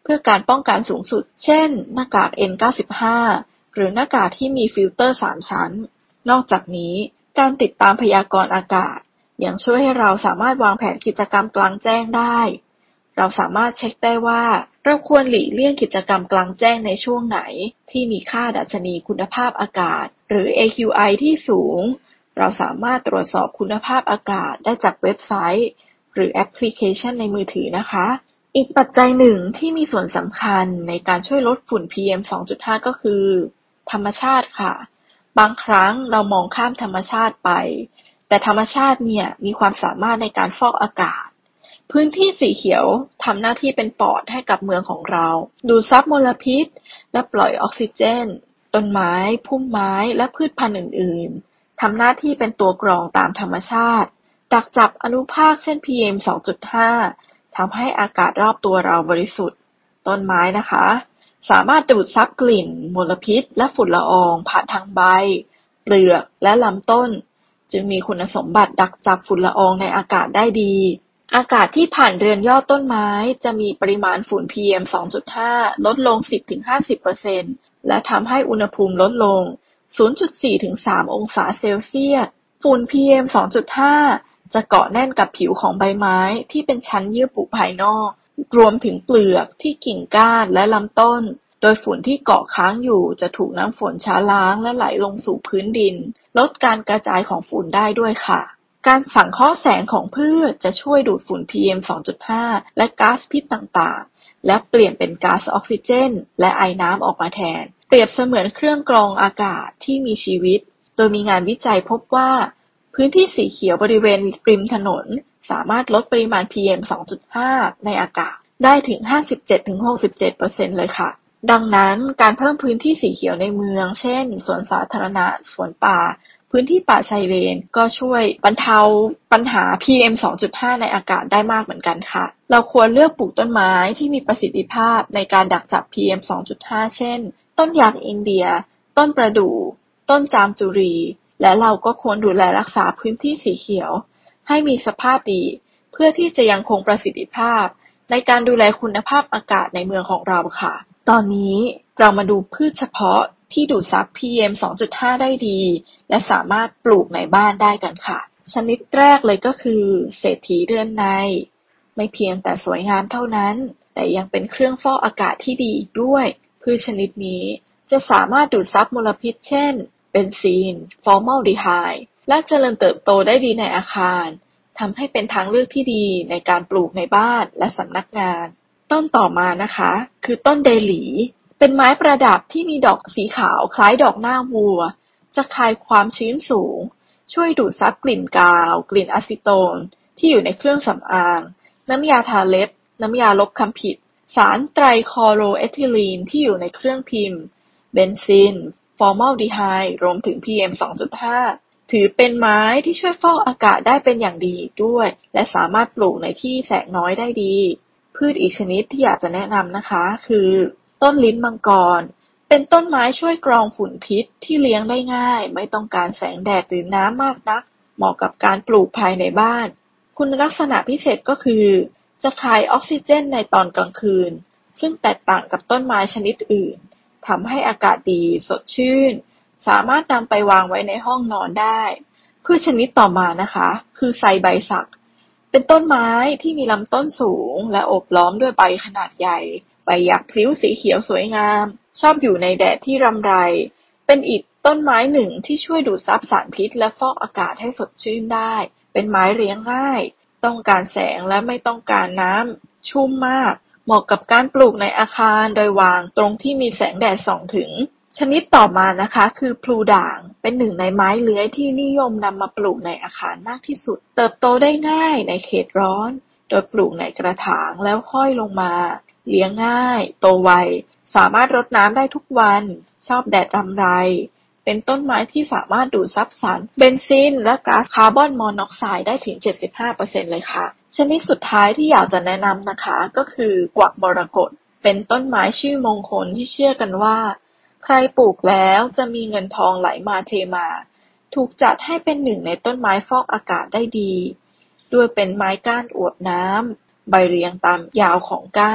เพื่อการป้องกันสูงสุดเช่นหน้ากาก เอ็น เก้าสิบห้า หรือหน้ากากที่มีฟิลเตอร์สามชั้นนอกจากนี้การติดตามพยากรณ์อากาศยังช่วยให้เราสามารถวางแผนกิจกรรมกลางแจ้งได้เราสามารถเช็คได้ว่าเราควรหลีกเลี่ยงกิจกรรมกลางแจ้งในช่วงไหนที่มีค่าดัชนีคุณภาพอากาศหรือ เอ คิว ไอ ที่สูงเราสามารถตรวจสอบคุณภาพอากาศได้จากเว็บไซต์หรือแอปพลิเคชันในมือถือนะคะอีกปัจจัยหนึ่งที่มีส่วนสำคัญในการช่วยลดฝุ่น พี เอ็ม สองจุดห้า ก็คือธรรมชาติค่ะบางครั้งเรามองข้ามธรรมชาติไปแต่ธรรมชาติเนี่ยมีความสามารถในการฟอกอากาศพื้นที่สีเขียวทำหน้าที่เป็นปอดให้กับเมืองของเราดูดซับมลพิษและปล่อยออกซิเจนต้นไม้พุ่มไม้และพืชพันธุ์อื่นๆทำหน้าที่เป็นตัวกรองตามธรรมชาติดักจับอนุภาคเช่น พี เอ็ม สองจุดห้า ทำให้อากาศรอบตัวเราบริสุทธิ์ต้นไม้นะคะสามารถดูดซับกลิ่นมลพิษและฝุ่นละอองผ่านทางใบเปลือกและลำต้นจึงมีคุณสมบัติดักจับฝุ่นละอองในอากาศได้ดีอากาศที่ผ่านเรือนยอดต้นไม้จะมีปริมาณฝุ่น พี เอ็ม สองจุดห้า ลดลง สิบถึงห้าสิบเปอร์เซ็นต์ และทำให้อุณหภูมิลดลง ศูนย์จุดสี่ ถึง สาม องศาเซลเซียสฝุ่น พี เอ็ม สองจุดห้า จะเกาะแน่นกับผิวของใบไม้ที่เป็นชั้นเยื่อบุภายนอกรวมถึงเปลือกที่กิ่งก้านและลำต้นโดยฝุ่นที่เกาะค้างอยู่จะถูกน้ำฝนช้าล้างและไหลลงสู่พื้นดินลดการกระจายของฝุ่นได้ด้วยค่ะการสังเคราะห์แสงของพืชจะช่วยดูดฝุ่น พี เอ็ม สองจุดห้า และก๊าซพิษต่างๆและเปลี่ยนเป็นก๊าซออกซิเจนและไอน้ำออกมาแทนเปรียบเสมือนเครื่องกรองอากาศที่มีชีวิตโดยมีงานวิจัยพบว่าพื้นที่สีเขียวบริเวณริมถนนสามารถลดปริมาณ พี เอ็ม สองจุดห้า ในอากาศได้ถึง ห้าสิบเจ็ดถึงหกสิบเจ็ดเปอร์เซ็นต์ เลยค่ะดังนั้นการเพิ่มพื้นที่สีเขียวในเมืองเช่นสวนสาธารณะสวนป่าพื้นที่ป่าชายเลนก็ช่วยบรรเทาปัญหา พี เอ็ม สองจุดห้า ในอากาศได้มากเหมือนกันค่ะเราควรเลือกปลูกต้นไม้ที่มีประสิทธิภาพในการดักจับ พี เอ็ม สองจุดห้า เช่นต้นยางอินเดียต้นประดู่ต้นจามจุรีและเราก็ควรดูแลรักษาพื้นที่สีเขียวให้มีสภาพดีเพื่อที่จะยังคงประสิทธิภาพในการดูแลคุณภาพอากาศในเมืองของเราค่ะตอนนี้เรามาดูพืชเฉพาะที่ดูดซับ พี เอ็ม สองจุดห้า ได้ดีและสามารถปลูกในบ้านได้กันค่ะชนิดแรกเลยก็คือเศรษฐีเรือนในไม่เพียงแต่สวยงามเท่านั้นแต่ยังเป็นเครื่องฟอกอากาศที่ดีอีกด้วยพืชชนิดนี้จะสามารถดูดซับมลพิษเช่นเบนซีนฟอร์มัลดีไฮด์และเจริญเติบโตได้ดีในอาคารทำให้เป็นทางเลือกที่ดีในการปลูกในบ้านและสำนักงานต้นต่อมานะคะคือต้นเดหลีเป็นไม้ประดับที่มีดอกสีขาวคล้ายดอกหน้าวัวจะคายความชื้นสูงช่วยดูดซับกลิ่นกาวกลิ่นอะซิโตนที่อยู่ในเครื่องสำอางน้ำยาทาเล็บน้ำยาลบคำผิดสารไตรคลอโรเอทิลีนที่อยู่ในเครื่องพิมพ์เบนซินฟอร์มัลดีไฮด์รวมถึง พี เอ็ม สองจุดห้า ถือเป็นไม้ที่ช่วยฟอกอากาศได้เป็นอย่างดีด้วยและสามารถปลูกในที่แสงน้อยได้ดีพืชอีกชนิดที่อยากจะแนะนำนะคะคือต้นลิ้นมังกรเป็นต้นไม้ช่วยกรองฝุ่นพิษที่เลี้ยงได้ง่ายไม่ต้องการแสงแดดหรือน้ำมากนักเหมาะกับการปลูกภายในบ้านคุณลักษณะพิเศษก็คือจะคายออกซิเจนในตอนกลางคืนซึ่งแตกต่างกับต้นไม้ชนิดอื่นทำให้อากาศดีสดชื่นสามารถนำไปวางไว้ในห้องนอนได้พืชชนิดต่อมานะคะคือไซใบสักเป็นต้นไม้ที่มีลำต้นสูงและโอบล้อมด้วยใบขนาดใหญ่ใบหยักพลิ้วสีเขียวสวยงามชอบอยู่ในแดดที่รำไรเป็นอีกต้นไม้หนึ่งที่ช่วยดูดซับสารพิษและฟอกอากาศให้สดชื่นได้เป็นไม้เลี้ยงง่ายต้องการแสงและไม่ต้องการน้ำชุ่มมากเหมาะกับการปลูกในอาคารโดยวางตรงที่มีแสงแดดส่องถึงชนิดต่อมานะคะคือพลูด่างเป็นหนึ่งในไม้เลื้อยที่นิยมนำมาปลูกในอาคารมากที่สุดเติบโตได้ง่ายในเขตร้อนโดยปลูกในกระถางแล้วค่อยลงมาเลี้ยงง่ายโตไวสามารถรดน้ำได้ทุกวันชอบแดดรำไรเป็นต้นไม้ที่สามารถดูดซับสารเบนซินและก๊าซคาร์บอนมอนอกไซด์ได้ถึง เจ็ดสิบห้าเปอร์เซ็นต์ เลยค่ะชนิดสุดท้ายที่อยากจะแนะนำนะคะก็คือกวักมรกตเป็นต้นไม้ชื่อมงคลที่เชื่อกันว่าใครปลูกแล้วจะมีเงินทองไหลมาเทมาถูกจัดให้เป็นหนึ่งในต้นไม้ฟอกอากาศได้ดีด้วยเป็นไม้ก้านอวบน้ำใบเรียงตามยาวของก้าน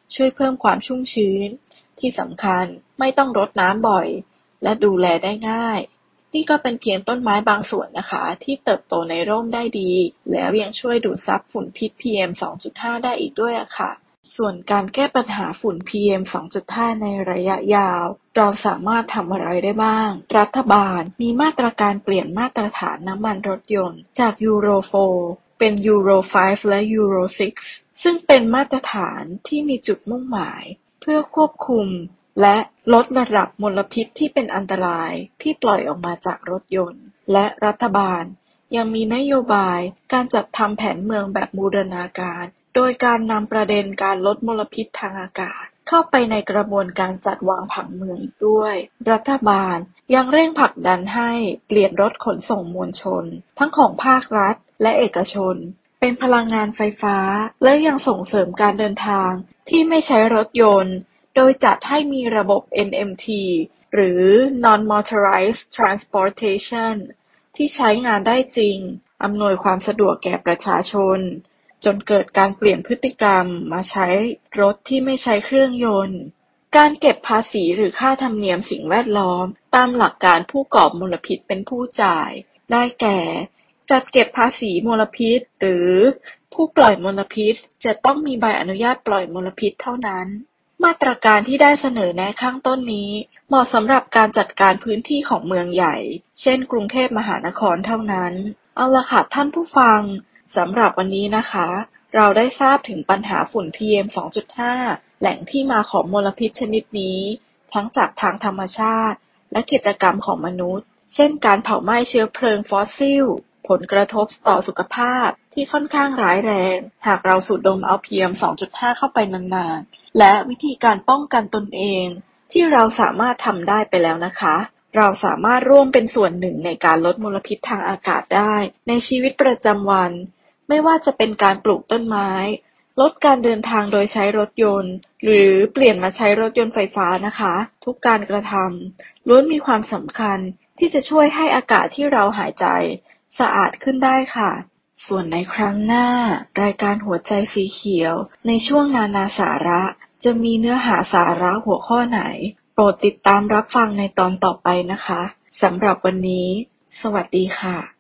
ช่วยเพิ่มความชุ่มชื้นที่สำคัญไม่ต้องรดน้ำบ่อยและดูแลได้ง่ายนี่ก็เป็นเพียงต้นไม้บางส่วนนะคะที่เติบโตในร่มได้ดีแล้วยังช่วยดูดซับฝุ่นพิษ พี เอ็ม สองจุดห้า ได้อีกด้วยอะค่ะส่วนการแก้ปัญหาฝุ่น พี เอ็ม สองจุดห้า ในระยะยาวเราสามารถทำอะไรได้บ้างรัฐบาลมีมาตรการเปลี่ยนมาตรฐานน้ำมันรถยนต์จาก ยูโร โฟร์ เป็น ยูโร ไฟว์ และ ยูโร ซิกซ์ ซึ่งเป็นมาตรฐานที่มีจุดมุ่งหมายเพื่อควบคุมและลดระดับมลพิษที่เป็นอันตรายที่ปล่อยออกมาจากรถยนต์และรัฐบาลยังมีนโยบายการจัดทำแผนเมืองแบบบูรณาการโดยการนำประเด็นการลดมลพิษทางอากาศเข้าไปในกระบวนการจัดวางผังเมืองอีกด้วยรัฐบาลยังเร่งผลักดันให้เปลี่ยนรถขนส่งมวลชนทั้งของภาครัฐและเอกชนเป็นพลังงานไฟฟ้าและยังส่งเสริมการเดินทางที่ไม่ใช้รถยนต์โดยจัดให้มีระบบ เอ็น เอ็ม ที หรือ Non-Motorized Transportation ที่ใช้งานได้จริงอำนวยความสะดวกแก่ประชาชนจนเกิดการเปลี่ยนพฤติกรรมมาใช้รถที่ไม่ใช้เครื่องยนต์การเก็บภาษีหรือค่าธรรมเนียมสิ่งแวดล้อมตามหลักการผู้ก่อมลพิษเป็นผู้จ่ายได้แก่จัดเก็บภาษีมลพิษหรือผู้ปล่อยมลพิษจะต้องมีใบอนุญาตปล่อยมลพิษเท่านั้นมาตรการที่ได้เสนอแนะข้างต้นนี้เหมาะสำหรับการจัดการพื้นที่ของเมืองใหญ่เช่นกรุงเทพมหานครเท่านั้นเอาล่ะค่ะท่านผู้ฟังสำหรับวันนี้นะคะเราได้ทราบถึงปัญหาฝุ่น พี เอ็ม สองจุดห้า แหล่งที่มาของมลพิษชนิดนี้ทั้งจากทางธรรมชาติและกิจกรรมของมนุษย์เช่นการเผาไหม้เชื้อเพลิงฟอสซิลผลกระทบต่อสุขภาพที่ค่อนข้างร้ายแรงหากเราสูดดมเอา พี เอ็ม สองจุดห้า เข้าไปนานๆและวิธีการป้องกันตนเองที่เราสามารถทำได้ไปแล้วนะคะเราสามารถร่วมเป็นส่วนหนึ่งในการลดมลพิษทางอากาศได้ในชีวิตประจำวันไม่ว่าจะเป็นการปลูกต้นไม้ลดการเดินทางโดยใช้รถยนต์หรือเปลี่ยนมาใช้รถยนต์ไฟฟ้านะคะทุกการกระทำล้วนมีความสำคัญที่จะช่วยให้อากาศที่เราหายใจสะอาดขึ้นได้ค่ะส่วนในครั้งหน้ารายการหัวใจสีเขียวในช่วงนานาสาระจะมีเนื้อหาสาระหัวข้อไหนโปรดติดตามรับฟังในตอนต่อไปนะคะสำหรับวันนี้สวัสดีค่ะ